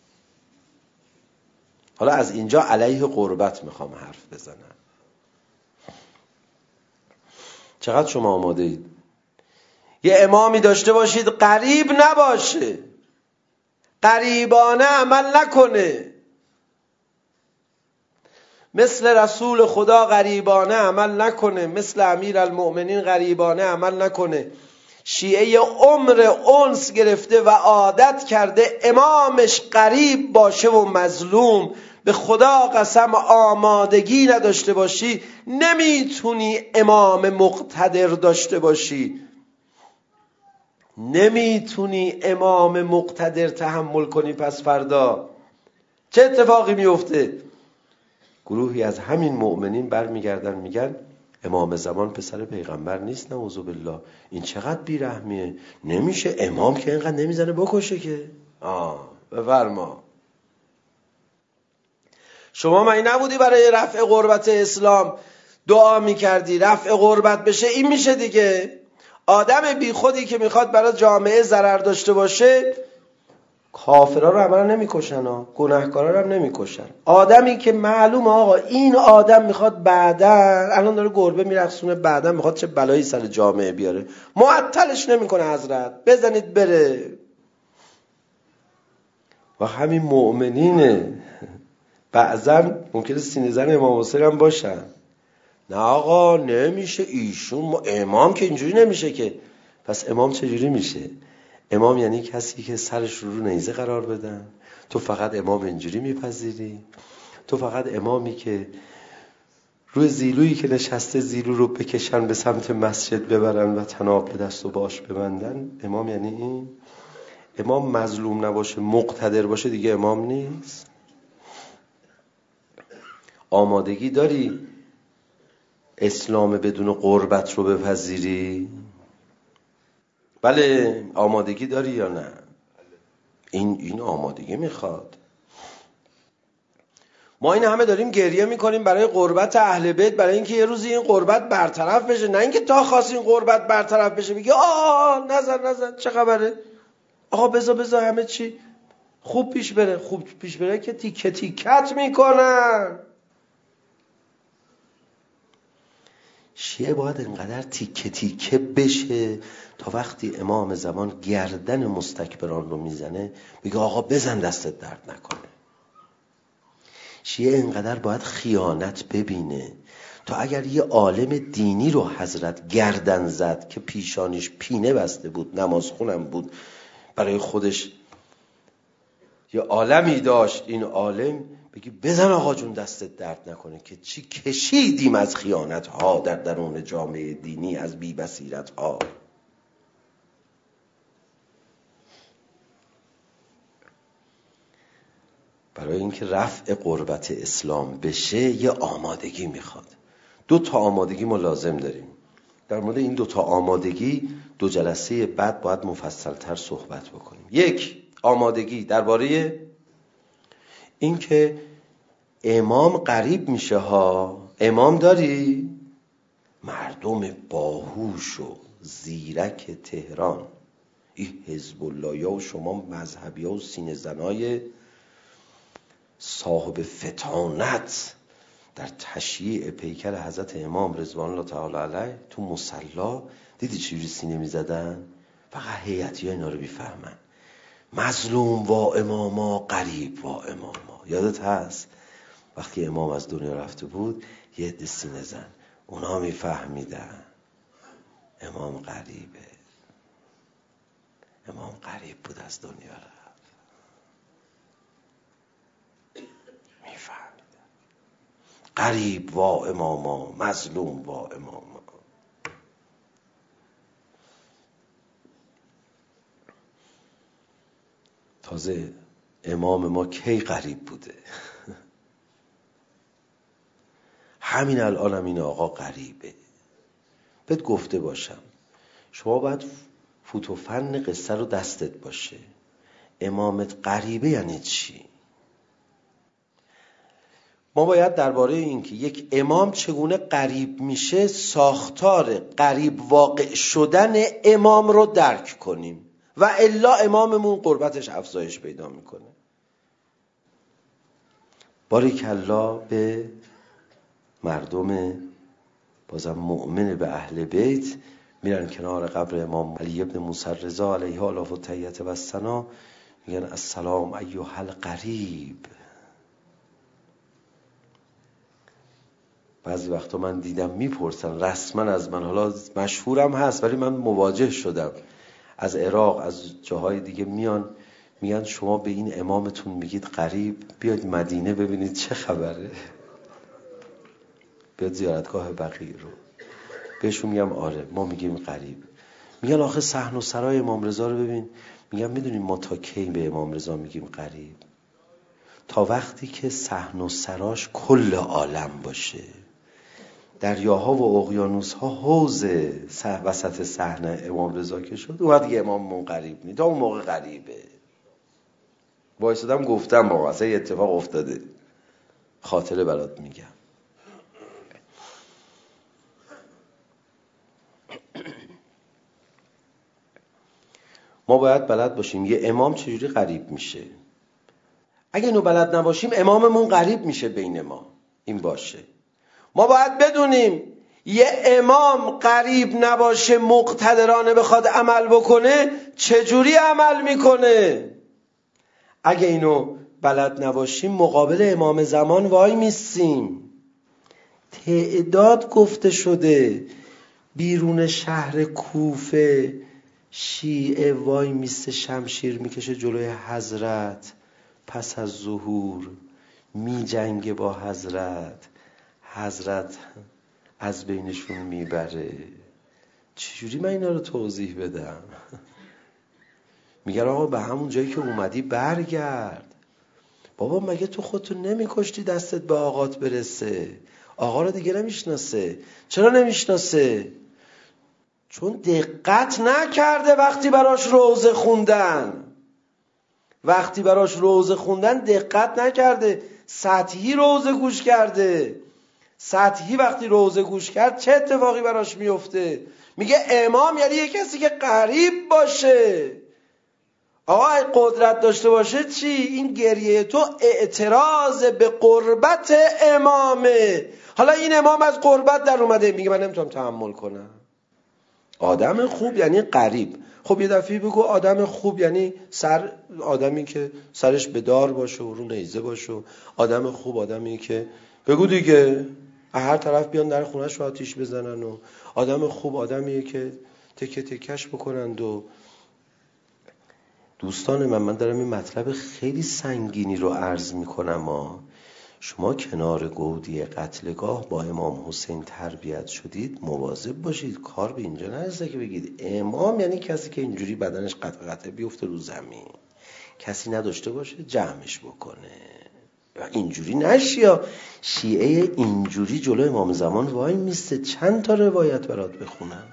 حالا از اینجا علیه قربت میخوام حرف بزنم. چقدر شما آماده اید؟ یه امامی داشته باشید غریب نباشه، غریبانه عمل نکنه، مثل رسول خدا غریبانه عمل نکنه، مثل امیرالمؤمنین غریبانه عمل نکنه. شیعه عمر انس گرفته و عادت کرده امامش غریب باشه و مظلوم. به خدا قسم آمادگی نداشته باشی نمیتونی امام مقتدر داشته باشی، نمیتونی امام مقتدر تحمل کنی. پس فردا چه اتفاقی میفته؟ گروهی از همین مؤمنین برمیگردن میگن امام زمان پسر پیغمبر نیست، نعوذ بالله. این چقدر بیرحمیه، نمیشه امام که اینقدر نمیزنه بکشه که. آه بفرما. شما من نبودی برای رفع غربت اسلام دعا میکردی رفع غربت بشه؟ این میشه دیگه. آدم بی خودی که میخواد برای جامعه ضرر داشته باشه کافرها رو عمل نمی‌کشن ها، گناهکارا رو هم نمی‌کشن. آدمی که معلومه آقا این آدم میخواد بعدن، الان داره گربه میرقصونه، بعدن میخواد چه بلایی سر جامعه بیاره، معطلش نمیکنه حضرت، بزنید بره. و همین مؤمنینه بعضن ممکنه سینه زن امام حسین هم باشن. نه آقا نمیشه ایشون، ما امام که اینجوری نمیشه که. پس امام چجوری میشه؟ امام یعنی کسی که سرش رو رو نیزه قرار بدن. تو فقط امام اینجوری میپذیری؟ تو فقط امامی که روی زیلویی که نشسته زیلو رو بکشن به سمت مسجد ببرن و طناب به دست و باش ببندن؟ امام یعنی این؟ امام مظلوم نباشه، مقتدر باشه دیگه امام نیست. آمادگی داری اسلام بدون قربت رو بپذیری؟ بله آمادگی داری یا نه؟ این این آمادگی میخواد. ما این همه داریم گریه میکنیم برای قربت اهل بیت، برای اینکه یه روزی این قربت برطرف بشه، نه اینکه تا خواست این قربت برطرف بشه بگی آه نزن نزن چه خبره، آقا بذار بذار همه چی خوب پیش بره. خوب پیش بره که تیکه تیکت میکنن. شیعه باید انقدر تیکه تیکه بشه تا وقتی امام زمان گردن مستکبران رو میزنه بگه آقا بزن دستت درد نکنه. شیعه انقدر باید خیانت ببینه تا اگر یه عالم دینی رو حضرت گردن زد که پیشانیش پینه بسته بود، نمازخونم بود، برای خودش یه عالمی داشت، این عالم بگی بزن آقا جون دستت درد نکنه، که چی کشیدیم از خیانت ها در درون جامعه دینی، از بی بصیرت ها. برای اینکه رفع قربت اسلام بشه یه آمادگی میخواد. دو تا آمادگی ما لازم داریم. در مورد این دو تا آمادگی دو جلسه بعد باید مفصل‌تر صحبت بکنیم. یک، آمادگی درباره اینکه امام قریب میشه ها. امام داری؟ مردم باهوش و زیرک تهران، این حزب الله و شما مذهبی ها و سینه زنای صاحب فتانت در تشییع پیکر حضرت امام رضوان الله تعالی علیه تو مصلا دیدی چجوری سینه میزدن؟ فقط هیئتی ها اینا رو بیفهمن. مظلوم وا اماما، قریب وا اماما. یادت هست وقتی امام از دنیا رفته بود یه عده سینه زن، اونا میفهمیدن امام قریبه، امام قریب بود از دنیا رفت، میفهمیدن. قریب وا اماما، مظلوم وا اماما. تازه امام ما کی قریب بوده؟ همین الان هم این آقا قریبه. بهت گفته باشم شما باید فوت و فن قصه رو دستت باشه. امامت قریبه یعنی چی؟ ما باید درباره این که یک امام چگونه قریب میشه ساختار قریب واقع شدن امام رو درک کنیم و الا اماممون قربتش افزایش پیدا میکنه. باریکالله به مردم بازم مؤمن به اهل بیت، میرن کنار قبر امام علی ابن موسی رضا علیه آلاف و تحیت و الثنا، میگن السلام ایها القریب. بعضی وقتا من دیدم میپرسن رسما از من، حالا مشهورم هست ولی من مواجه شدم، از عراق از جاهای دیگه میان میگن شما به این امامتون میگید قریب، بیاید مدینه ببینید چه خبره، بیاد زیارتگاه بقیع رو. بهشون میگم آره ما میگیم قریب. میگن آخه صحن و سرای امام رضا رو ببین. میگم میدونیم ما تا کی به امام رضا میگیم قریب؟ تا وقتی که صحن و سراش کل عالم باشه، دریاها و اقیانوسها حوض وسط صحنه امام رضا که شد، اون وقت دیگه اماممون قریب نی، تا اون موقع قریبه. وایسادم گفتم بابا اصلا یه اتفاق افتاده، خاطره برات میگم. ما باید بلد باشیم یه امام چجوری غریب میشه. اگه اینو بلد نباشیم اماممون غریب میشه بین ما. این باشه. ما باید بدونیم یه امام غریب نباشه، مقتدرانه بخواد عمل بکنه چجوری عمل میکنه. اگه اینو بلد نباشیم مقابل امام زمان وای میستیم. تعداد گفته شده بیرون شهر کوفه شیعه وای میسته شمشیر میکشه جلوی حضرت، پس از ظهور می جنگه با حضرت، حضرت از بینشون میبره. چجوری من اینا رو توضیح بدم؟ میگن آقا به همون جایی که اومدی برگرد. بابا مگه تو خودتو نمیکشتی دستت به آقات برسه؟ آقا رو دیگه نمیشناسه. چرا نمیشناسه؟ چون دقت نکرده وقتی براش روزه خوندن. وقتی براش روزه خوندن دقت نکرده، سطحی روزه گوش کرده. سطحی وقتی روزه گوش کرد چه اتفاقی براش میفته؟ میگه امام یعنی یه کسی که قریب باشه. آقا قدرت داشته باشه چی؟ این گریه تو اعتراض به قربت امامه. حالا این امام از قربت در اومده میگه من نمیتونم تحمل کنم. آدم خوب یعنی قریب. خب یه دفعه بگو آدم خوب یعنی سر آدمی که سرش به دار باشه و رو نیزه باشه. آدم خوب آدمی که بگو دیگه هر طرف بیان در خونه‌اش رو آتیش بزنن. و آدم خوب آدمیه که تکه تکش بکنند. و دوستان من من دارم این مطلب خیلی سنگینی رو عرض میکنم. ما شما کنار گودی قتلگاه با امام حسین تربیت شدید، مواظب باشید کار به اینجا نرسه که بگید امام یعنی کسی که اینجوری بدنش قطع قطع بیفته رو زمین، کسی نداشته باشه جمعش بکنه و اینجوری نشیا. شیعه اینجوری جلو امام زمان وای میسته. چند تا روایت برات بخونم.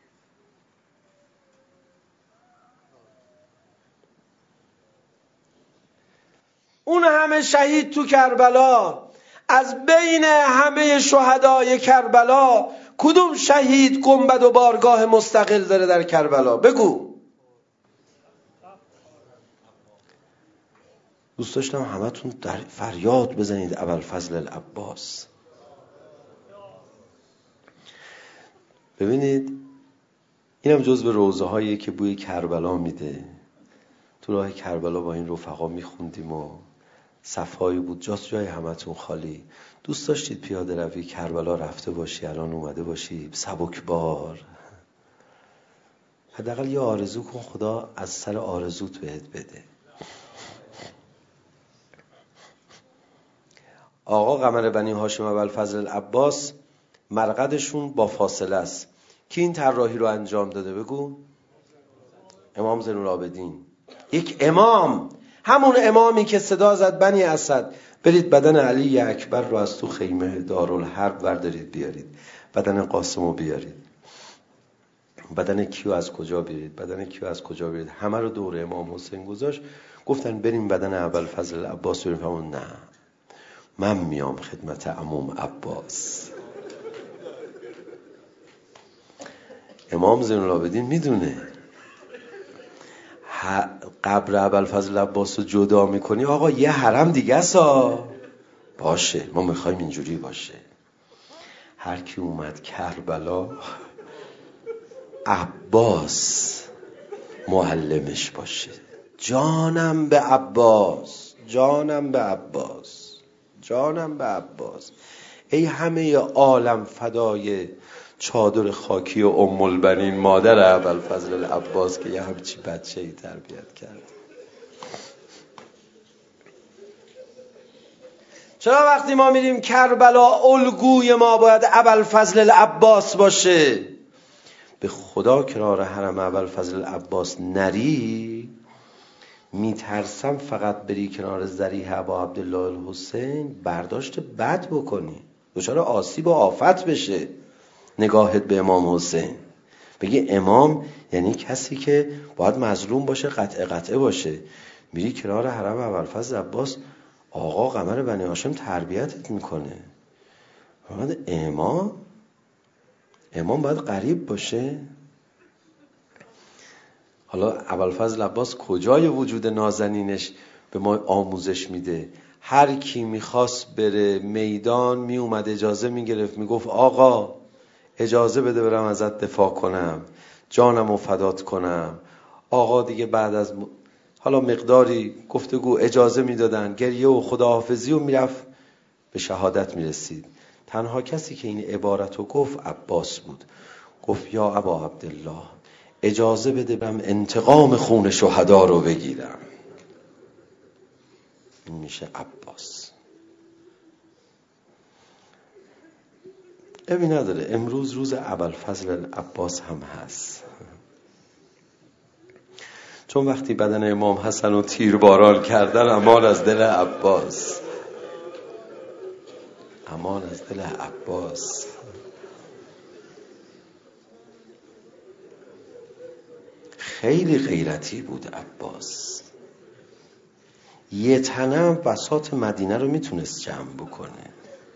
اون همه شهید تو کربلا، از بین همه شهدای کربلا کدوم شهید گنبد و بارگاه مستقل داره در کربلا؟ بگو. دوست داشتم همتون در فریاد بزنید ابوالفضل العباس. ببینید اینم جزو روضه هایی که بوی کربلا میده. تو راه کربلا با این رفقا میخوندیم و صفایی بود، جاست جای همتون خالی. دوست داشتید پیاده روی کربلا رفته باشی، الان اومده باشی سبک بار. حداقل یه آرزو کن خدا از سر آرزوت بهت بده. آقا قمر بنی هاشم ابوالفضل العباس مرقدشون با فاصله است. کی این طراحی رو انجام داده؟ بگو. امام زین العابدین. یک امام، همون امامی که صدا زد بنی اسد برید بدن علی اکبر رو از تو خیمه دارالحرب بردارید بیارید، بدن قاسم رو بیارید، بدن کیو از کجا بیارید، بدن کیو از کجا بیارید، همه رو دور امام حسین گذاشت. گفتن بریم بدن ابوالفضل العباس بریم. همون نه، من میام خدمت عموم عباس. امام زین العابدین میدونه قبر ابوالفضل العباس رو جدا میکنی آقا یه حرم دیگه سا باشه، ما میخوایم اینجوری باشه. هر کی اومد کربلا عباس معلمش باشه. جانم به عباس، جانم به عباس، جانم به عباس. ای همه عالم فدای چادر خاکی و ام البنین مادر ابوالفضل العباس که یه همچی بچه‌ای تربیت کرد. چرا وقتی ما میریم کربلا الگوی ما باید ابوالفضل العباس باشه؟ به خدا کنار حرم ابوالفضل العباس نری میترسم فقط بری کنار ذریح ابا عبدالله الحسین برداشت بد بکنی، دچار آسیب و آفت بشه نگاهت به امام حسین. بگی امام یعنی کسی که باید مظلوم باشه، قطعه قطعه باشه. میری کنار حرم ابوالفضل عباس آقا قمر بنی هاشم تربیتت میکنه. باید امام امام باید قریب باشه. حالا ابوالفضل عباس کجای وجود نازنینش به ما آموزش میده؟ هر کی میخواست بره میدان میومد اجازه میگرفت، میگفت آقا اجازه بده برم ازت دفاع کنم، جانم رو فدات کنم. آقا دیگه بعد از م... حالا مقداری گفتگو اجازه میدادن، گریه و خداحافظی و میرفت به شهادت میرسید. تنها کسی که این عبارت رو گفت عباس بود. گفت یا ابا عبدالله اجازه بده برم انتقام خون شهدا رو بگیرم. این میشه عباس. ابی نداره امروز روز ابوالفضل عباس هم هست، چون وقتی بدن امام حسن رو تیرباران کردن امان از دل عباس، امان از دل عباس. خیلی غیرتی بود عباس، یه تنم بساط مدینه رو میتونست جمع بکنه.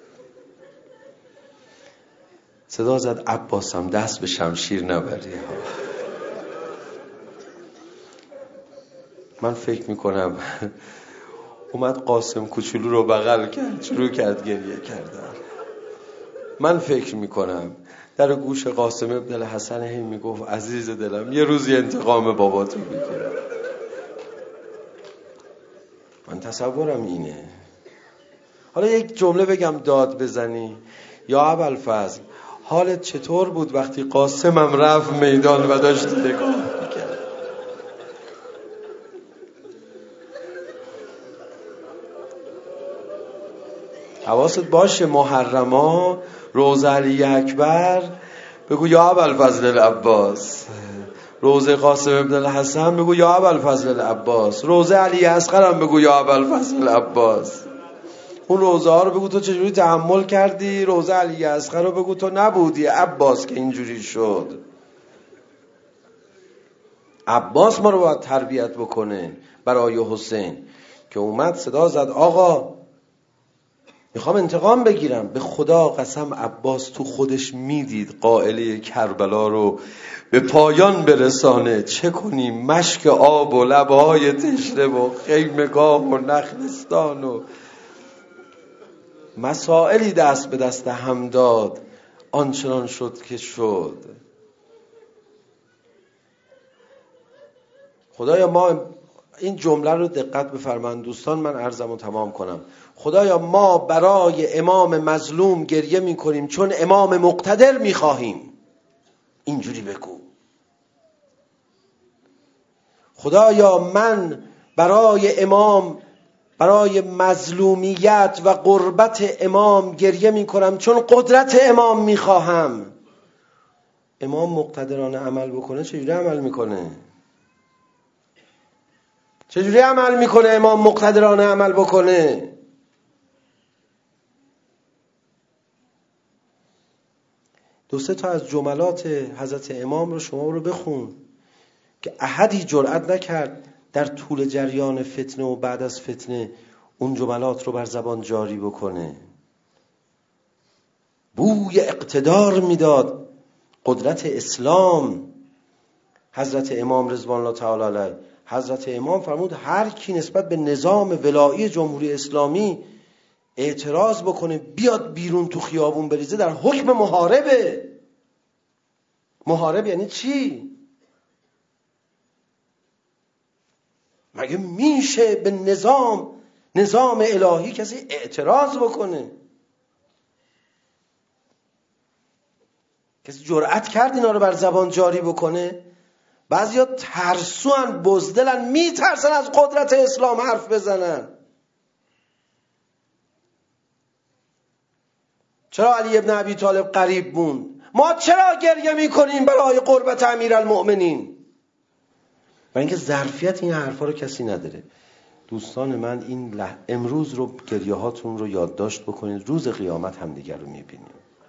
صدا زد عباسم دست به شمشیر نبری ها. من فکر میکنم اومد قاسم کوچولو رو بغل کرد، شروع کرد گریه کردن. من فکر میکنم در گوش قاسم ابن الحسن هی میگفت عزیز دلم یه روزی انتقام باباتو بگیرم. من تصورم اینه. حالا یک جمله بگم داد بزنی، یا ابوالفضل حالت چطور بود وقتی قاسمم رفت میدان و داشت نگاه میکرد؟ حواست باشه محرما روز علی اکبر بگو یا ابوالفضل العباس، روزه قاسم ابن الحسن بگو یا ابوالفضل العباس، روزه علی اصغر هم بگو یا ابوالفضل العباس. اون روزه ها رو بگو تو چجوری تحمل کردی، روزه علی اصغر رو بگو تو نبودی عباس که اینجوری شد. عباس ما رو باید تربیت بکنه برای حسین که اومد صدا زد آقا میخوام انتقام بگیرم. به خدا قسم عباس تو خودش میدید قائله کربلا رو به پایان برسانه. چه کنیم؟ مشک آب و لبهای تشنه و خیمگاه و نخلستان و مسائلی دست به دست هم داد، آنچنان شد که شد. خدایا ما این جمله رو دقت بفرمایید دوستان، من عرضمو تمام کنم. خدایا ما برای امام مظلوم گریه میکنیم چون امام مقتدر میخواهیم. اینجوری بگو. خدایا من برای امام، برای مظلومیت و غربت امام گریه میکنم چون قدرت امام میخواهم. امام مقتدرانه عمل بکنه چجوری عمل میکنه؟ چجوری عمل میکنه امام مقتدرانه عمل بکنه؟ دو سه تا از جملات حضرت امام رو شما رو بخون که احدی جرأت نکرد در طول جریان فتنه و بعد از فتنه اون جملات رو بر زبان جاری بکنه. بوی اقتدار میداد قدرت اسلام. حضرت امام رضوان الله تعالی علیه، حضرت امام فرمود هر کی نسبت به نظام ولایی جمهوری اسلامی اعتراض بکنه بیاد بیرون تو خیابون بریزه در حکم محاربه. محارب یعنی چی؟ مگه میشه به نظام نظام الهی کسی اعتراض بکنه؟ کسی جرأت کرد اینا رو بر زبان جاری بکنه؟ بعضیا ترسوان، بزدلن، میترسن از قدرت اسلام حرف بزنن. چرا علی ابن ابی طالب غریب موند؟ ما چرا گریه میکنیم برای قربت امیرالمؤمنین؟ و اینکه ظرفیت این حرفا رو کسی نداره. دوستان من این لح... امروز رو گریه هاتون رو یادداشت بکنید، روز قیامت هم دیگر رو میبینیم.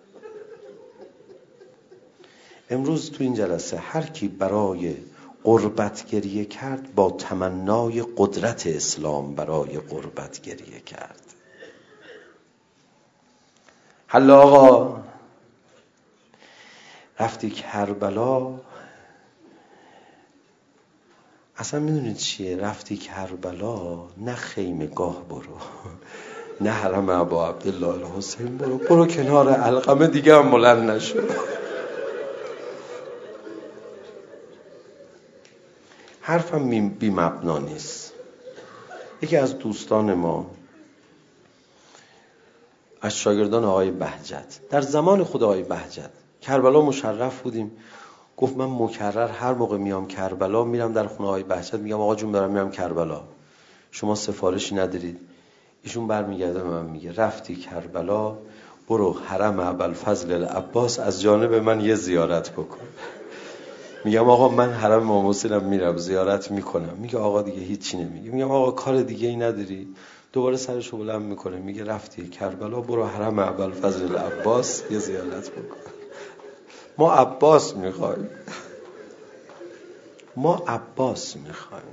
امروز تو این جلسه هر کی برای قربت گریه کرد با تمنای قدرت اسلام برای قربت گریه کرد. حالا آقا رفتی کربلا، اصلا میدونید چیه؟ رفتی کربلا نه خیمگاه برو، نه حرم ابا عبدالله الحسین برو، برو کنار علقمه دیگه هم بلند نشو. حرفم بی مبنا نیست. یکی از دوستان ما از شاگردان آقای بهجت، در زمان خود آقای بهجت کربلا مشرف بودیم، گفت من مکرر هر موقع میام کربلا میرم در خونه آقای بهجت میگم آقا جون دارم میرم کربلا، شما سفارشی ندارید؟ ایشون برمیگرده به من میگه رفتی کربلا برو حرم ابوالفضل العباس از جانب من یه زیارت بکن. میگم آقا من حرم امام حسینم میرم زیارت میکنم. میگه آقا دیگه هیچی نمیگه. میگم آقا کار دیگه ای نداری؟ دوباره سرشو بلند میکنه میگه رفتی کربلا برو حرم ابوالفضل العباس یه زیارت بکن. ما عباس میخوایم، ما عباس میخوایم.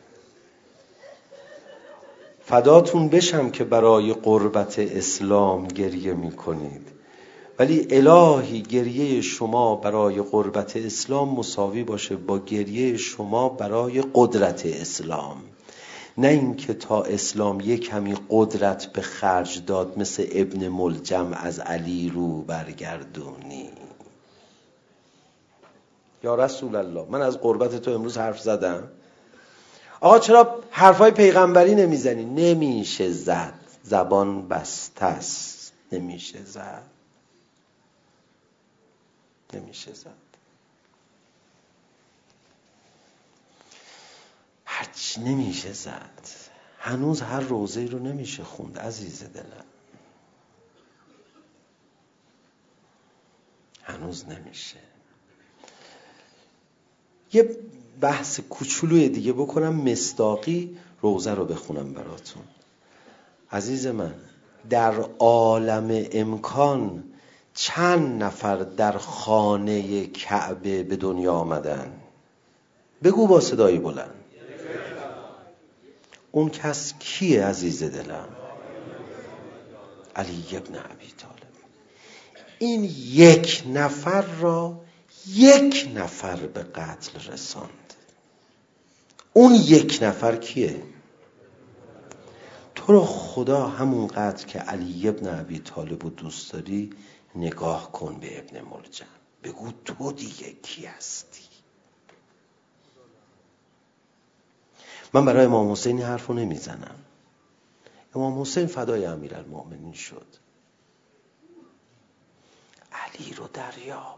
فداتون بشم که برای قربت اسلام گریه میکنید، ولی الهی گریه شما برای قربت اسلام مساوی باشه با گریه شما برای قدرت اسلام، نه اینکه تا اسلام یک کمی قدرت به خرج داد مثل ابن ملجم از علی رو برگردونی. یا رسول الله من از قربت تو امروز حرف زدم. آقا چرا حرفای پیغمبری نمیزنی؟ نمیشه زد، زبان بسته است، نمیشه زد، نمیشه زد. هرچی نمیشه زد. هنوز هر روزه رو نمیشه خوند عزیز دلم، هنوز نمیشه. یه بحث کوچولوی دیگه بکنم مصداقی روزه رو بخونم براتون. عزیز من در عالم امکان چند نفر در خانه کعبه به دنیا آمدن؟ بگو با صدای بلند. اون کس کیه عزیز دلم؟ علی ابن ابی طالب. این یک نفر را یک نفر به قتل رساند. اون یک نفر کیه؟ تو رو خدا همون قدر که علی ابن ابی طالب رو دوست داری نگاه کن به ابن ملجم، بگو تو دیگه کی هستی؟ من برای امام حسین این حرف رو نمیزنم. امام حسین فدای امیرالمؤمنین شد. علی رو دریاب.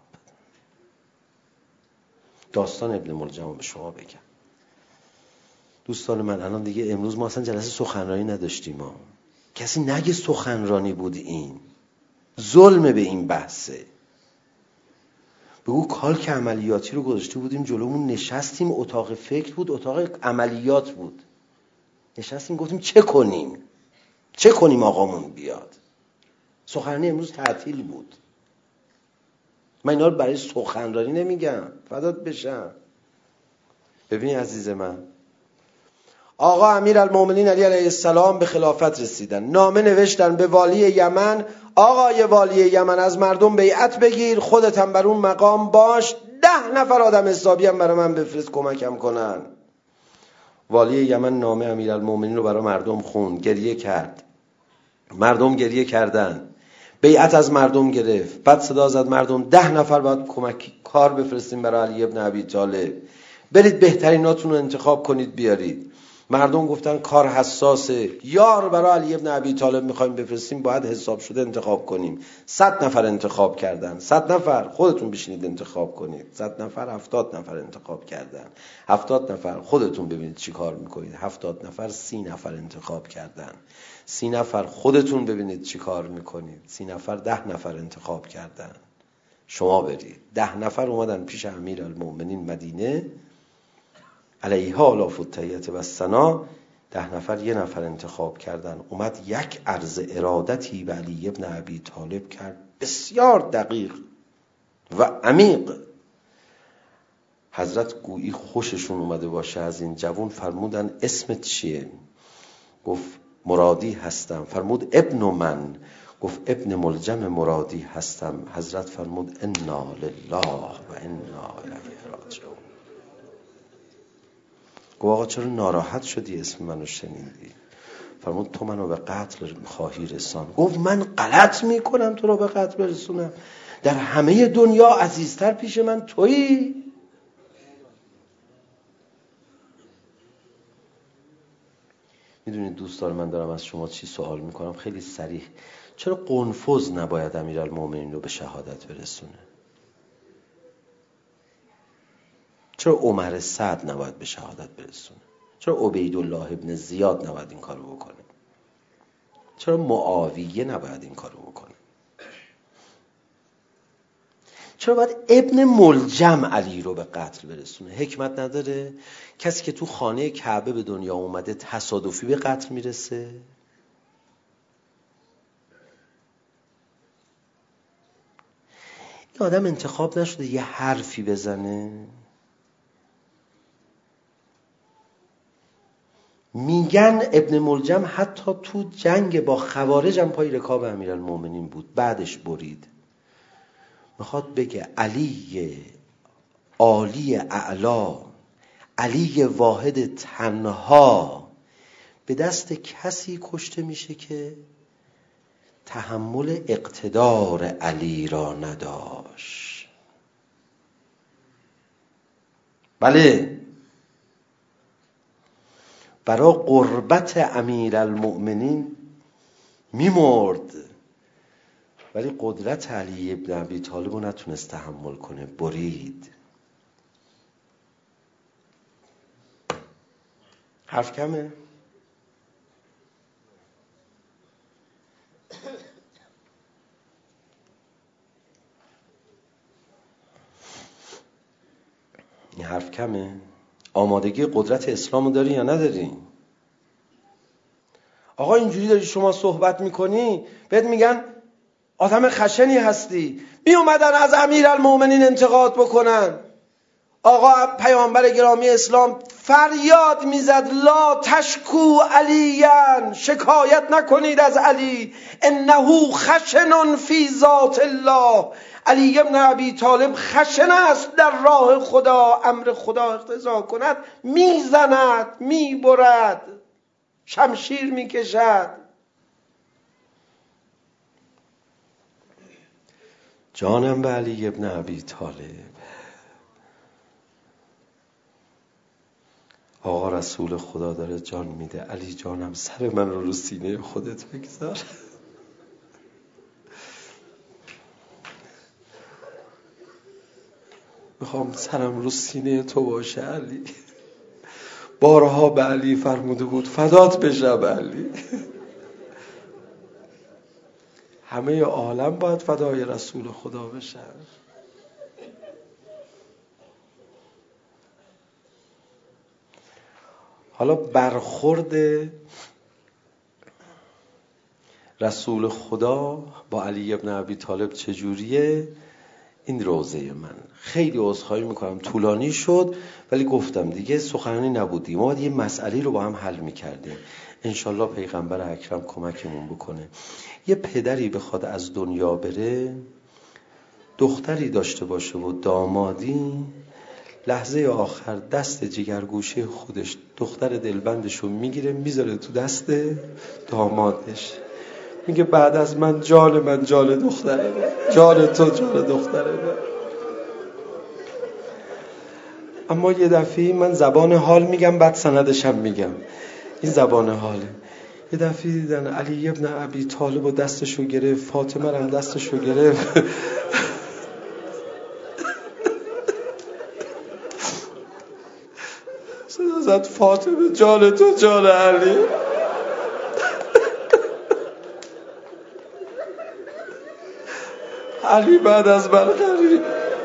داستان ابن ملجم رو به شما بگم. دوستان من الان دیگه امروز ما اصلا جلسه سخنرانی نداشتیم، ما کسی نگه سخنرانی بود، این ظلم به این بحثه. بگو کالک عملیاتی رو گذاشته بودیم جلومون، نشستیم، اتاق فکر بود، اتاق عملیات بود، نشستیم گفتیم چه کنیم چه کنیم آقامون بیاد. سخنرانی امروز تعطیل بود. من اینا رو برای سخنرانی نمیگم، فدات بشم. ببین عزیز من، آقا امیرالمومنین علی علیه السلام به خلافت رسیدن، نامه نوشتن به والی یمن، آقای والی یمن از مردم بیعت بگیر، خودت هم بر اون مقام باش، ده نفر آدم حسابی هم برای من بفرست کمکم کنن. والی یمن نامه امیرالمومنین رو برای مردم خوند، گریه کرد، مردم گریه کردن، بیعت از مردم گرفت، بعد صدا زد مردم ده نفر باید کمک کار بفرستیم برای علی ابن ابی طالب، برید بهتریناتون رو انتخاب کنید بیارید. مردم گفتن کار حساسه، یار برای علی ابن ابی طالب میخوایم بفرستیم باید حساب شده انتخاب کنیم. صد نفر انتخاب کردن، صد نفر خودتون بشینید انتخاب کنید. صد نفر هفتاد نفر انتخاب کردن، هفتاد نفر خودتون ببینید چی کار میکنید. هفتاد نفر سی نفر انتخاب کردن، سی نفر خودتون ببینید چی کار میکنید. سی نفر ده نفر انتخاب کردن، شما برید. ده نفر اومدن پیش امیرالمومنین مدینه علیها آلاف التحیة و الثنا، ده نفر یه نفر انتخاب کردن. اومد یک عرض ارادتی به علی ابن ابی طالب کرد بسیار دقیق و عمیق. حضرت گویی خوششون اومده باشه از این جوان، فرمودن اسمت چیه؟ گفت مرادی هستم. فرمود ابن من؟ گفت ابن ملجم مرادی هستم. حضرت فرمود انا لله و انا الیه راجعون. گفت آقا چرا ناراحت شدی اسم منو شنیدی؟ فرمود تو منو به قتل خواهی رسان. گفت من غلط میکنم تو رو به قتل برسونم؟ در همه دنیا عزیزتر پیش من تویی؟ میدونید دوستان، من دارم از شما چی سوال میکنم خیلی صریح. چرا قنفذ نباید امیرالمومنین رو به شهادت برسونه؟ چرا عمر سعد نباید به شهادت برسونه؟ چرا عبیدالله ابن زیاد نباید این کارو بکنه؟ چرا معاویه نباید این کارو بکنه؟ چرا باید ابن ملجم علی رو به قتل برسونه؟ حکمت نداره؟ کسی که تو خانه کعبه به دنیا اومده تصادفی به قتل میرسه؟ این آدم انتخاب نشده یه حرفی بزنه؟ میگن ابن ملجم حتی تو جنگ با خوارج هم پای رکاب امیرالمومنین بود، بعدش برید. میخواد بگه علی عالی اعلا، علی واحد تنها به دست کسی کشته میشه که تحمل اقتدار علی را نداشت. بله، برای قربت امیرالمؤمنین میمرد، ولی قدرت علی ابن ابی طالب رو نتونست تحمل کنه، برید. حرف کمه؟ این حرف کمه؟ آمادگی قدرت اسلامو داری یا نداری؟ آقا اینجوری داری شما صحبت میکنی بهت میگن آدم خشنی هستی. می اومدن از امیرالمومنین انتقاد بکنن. آقا پیامبر گرامی اسلام فریاد میزد لا تشکو علیان، شکایت نکنید از علی، انه خشن فی ذات الله. علی ابن ابی طالب خشن است در راه خدا، امر خدا اقتضا کند میزند، میبرد، شمشیر میکشد. جانم به علی ابن ابی طالب. آقا رسول خدا داره جان میده. علی جانم سر من رو رو سینه خودت بگذار. میخوام سرم رو سینه تو باشه علی. بارها به علی فرموده بود فدات بشم علی. همه عالم باید فدای رسول خدا بشن. حالا برخورد رسول خدا با علی ابن ابی طالب چجوریه؟ این روزه من. خیلی عذرخواهی میکنم طولانی شد، ولی گفتم دیگه سخنرانی نبودیم، ما باید یه مسئله رو با هم حل میکردیم. انشالله پیغمبر اکرم کمکمون بکنه. یه پدری بخواد از دنیا بره، دختری داشته باشه و دامادی، لحظه آخر دست جگرگوشه خودش دختر دلبندش رو میگیره میذاره تو دست دامادش، میگه بعد از من جان من جان دختره، جان تو جان دختره. اما یه دفعه من زبان حال میگم بعد سندشم میگم، این زبان حاله. یه دفعه دیدن علی ابن ابی طالب و دستشو گرفت، فاطمه هم دستشو گرفت، صدا زد فاطمه جان تو جان علی. علی بعد از من قریب.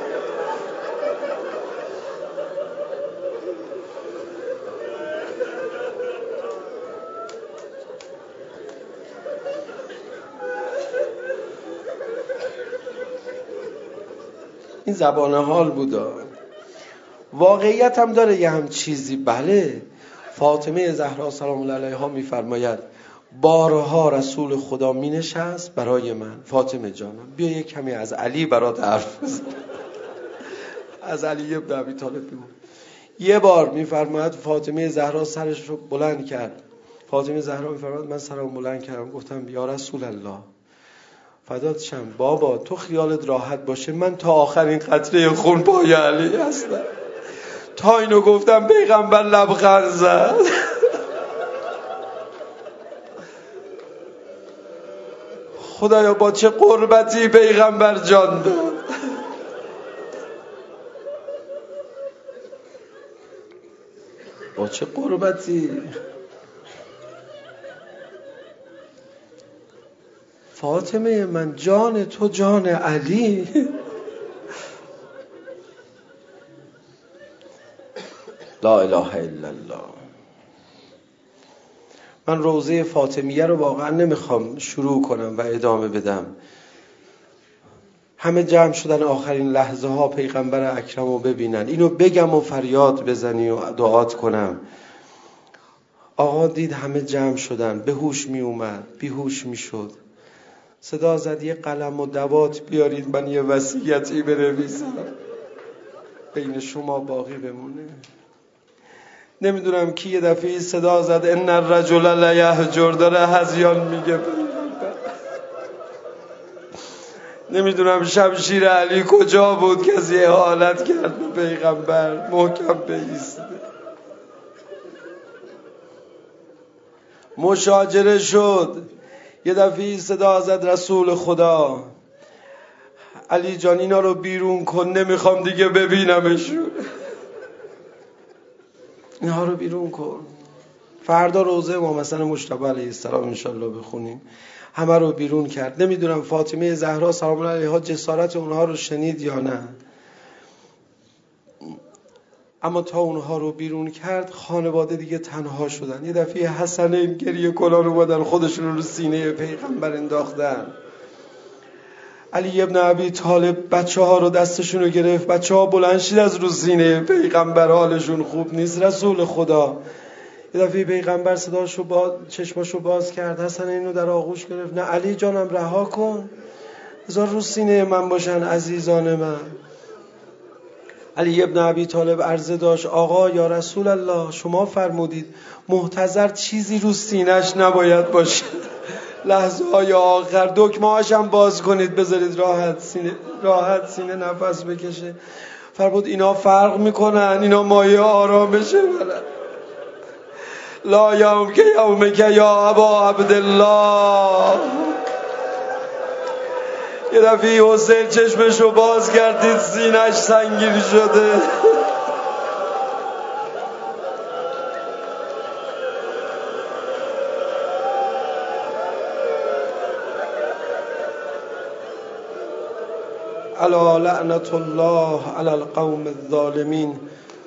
این زبان حال بودا. واقعیت هم داره یه هم چیزی. بله، فاطمه زهرا سلام الله علیها میفرماید بارها رسول خدا می نشست برای من، فاطمه جانم بیا یک کمی از علی برات حرف بزن. از علی ابن ابی طالب بگو. یه بار میفرماید فاطمه زهرا سرش رو بلند کرد. فاطمه زهرا میفرماید من سرم بلند کردم، گفتم یا رسول الله فدات شم بابا، تو خیالت راحت باشه، من تا آخرین قطره خون پای علی هستم. تا اینو گفتم پیغمبر لبخند زد. خدایا با چه قربتی پیغمبر جان داد. با چه قربتی. فاطمه من جان تو جان علی. لا اله الا الله. من روضه فاطمیه رو واقعا نمیخوام شروع کنم و ادامه بدم. همه جمع شدن آخرین لحظه ها پیغمبر اکرم رو ببینن، اینو بگم و فریاد بزنی و دعات کنم. آقا دید همه جمع شدن، به هوش می اومد، بی هوش می شد. صدا زد یه قلم و دوات بیارید من یه وصیتی بنویسم بین شما باقی بمونه. نمیدونم کی یه دفعه صدا زد ان الرجل لیهجر، داره هذیان میگه. نمیدونم شمشیر علی کجا بود که از یه حالت کرد به پیغمبر محکم بایسته. مشاجره شد. یه دفعه صدا زد رسول خدا علی جان اینا رو بیرون کن، نمیخوام دیگه ببینمشون. اینها رو بیرون کن. فردا روزه امام حسن مجتبی علیه السلام انشالله بخونیم. همه رو بیرون کرد. نمیدونم فاطمه زهرا سلام الله علیها جسارت اونها رو شنید یا نه، اما تا اونها رو بیرون کرد خانواده دیگه تنها شدن. یه دفعه حسنین گریه کنان اومدن، خودشون رو سینه پیغمبر انداختن. علی ابن ابی طالب بچه ها رو دستشون رو گرفت، بچه ها بلند شد از رو سینه پیغمبر، حالشون خوب نیست. رسول خدا یه دفعه پیغمبر صداشو باز، چشماشو باز کرد، حسن اینو در آغوش گرفت، نه علی جانم رها کن، بذار رو سینه من باشن عزیزان من. علی ابن ابی طالب عرضه داشت آقا یا رسول الله شما فرمودید محتضر چیزی رو سینه‌اش نباید باشه. لحظه های آخر دکمه هاشم باز کنید بذارید راحت سینه راحت سینه نفس بکشه. فرمود اینا فرق میکنن، اینا مایه آرامشه برن. لا یوم که یوم که یا ابا عبدالله. یه دفعه حسین چشمشو باز کردید سینه‌اش سنگین شده. الا لعنت الله علی القوم الظالمین.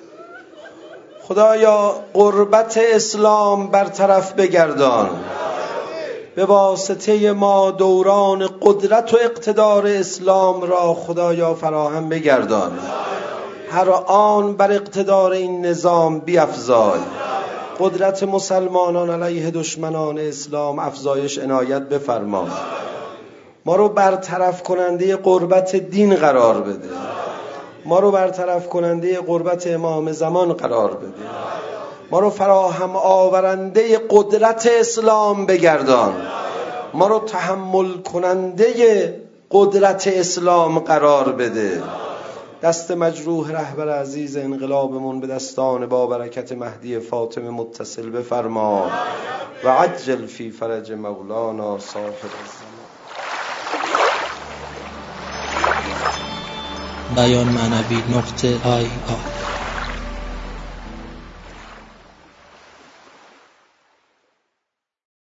خدایا قربت اسلام برطرف بگردان، به واسطه ما دوران قدرت و اقتدار اسلام را خدایا فراهم بگردان. هر آن بر اقتدار این نظام بیفزای. قدرت مسلمانان علیه دشمنان اسلام افزایش عنایت بفرما. ما رو برطرف کننده قربت دین قرار بده. ما رو برطرف کننده قربت امام زمان قرار بده. ما رو فراهم آورنده قدرت اسلام بگردان. ما رو تحمل کننده قدرت اسلام قرار بده. دست مجروح رهبر عزیز انقلابمون به دستان با برکت مهدی فاطمه متصل بفرما و عجل فی فرج مولانا صاحب الزمان. بیان معنوی نقطه آی آی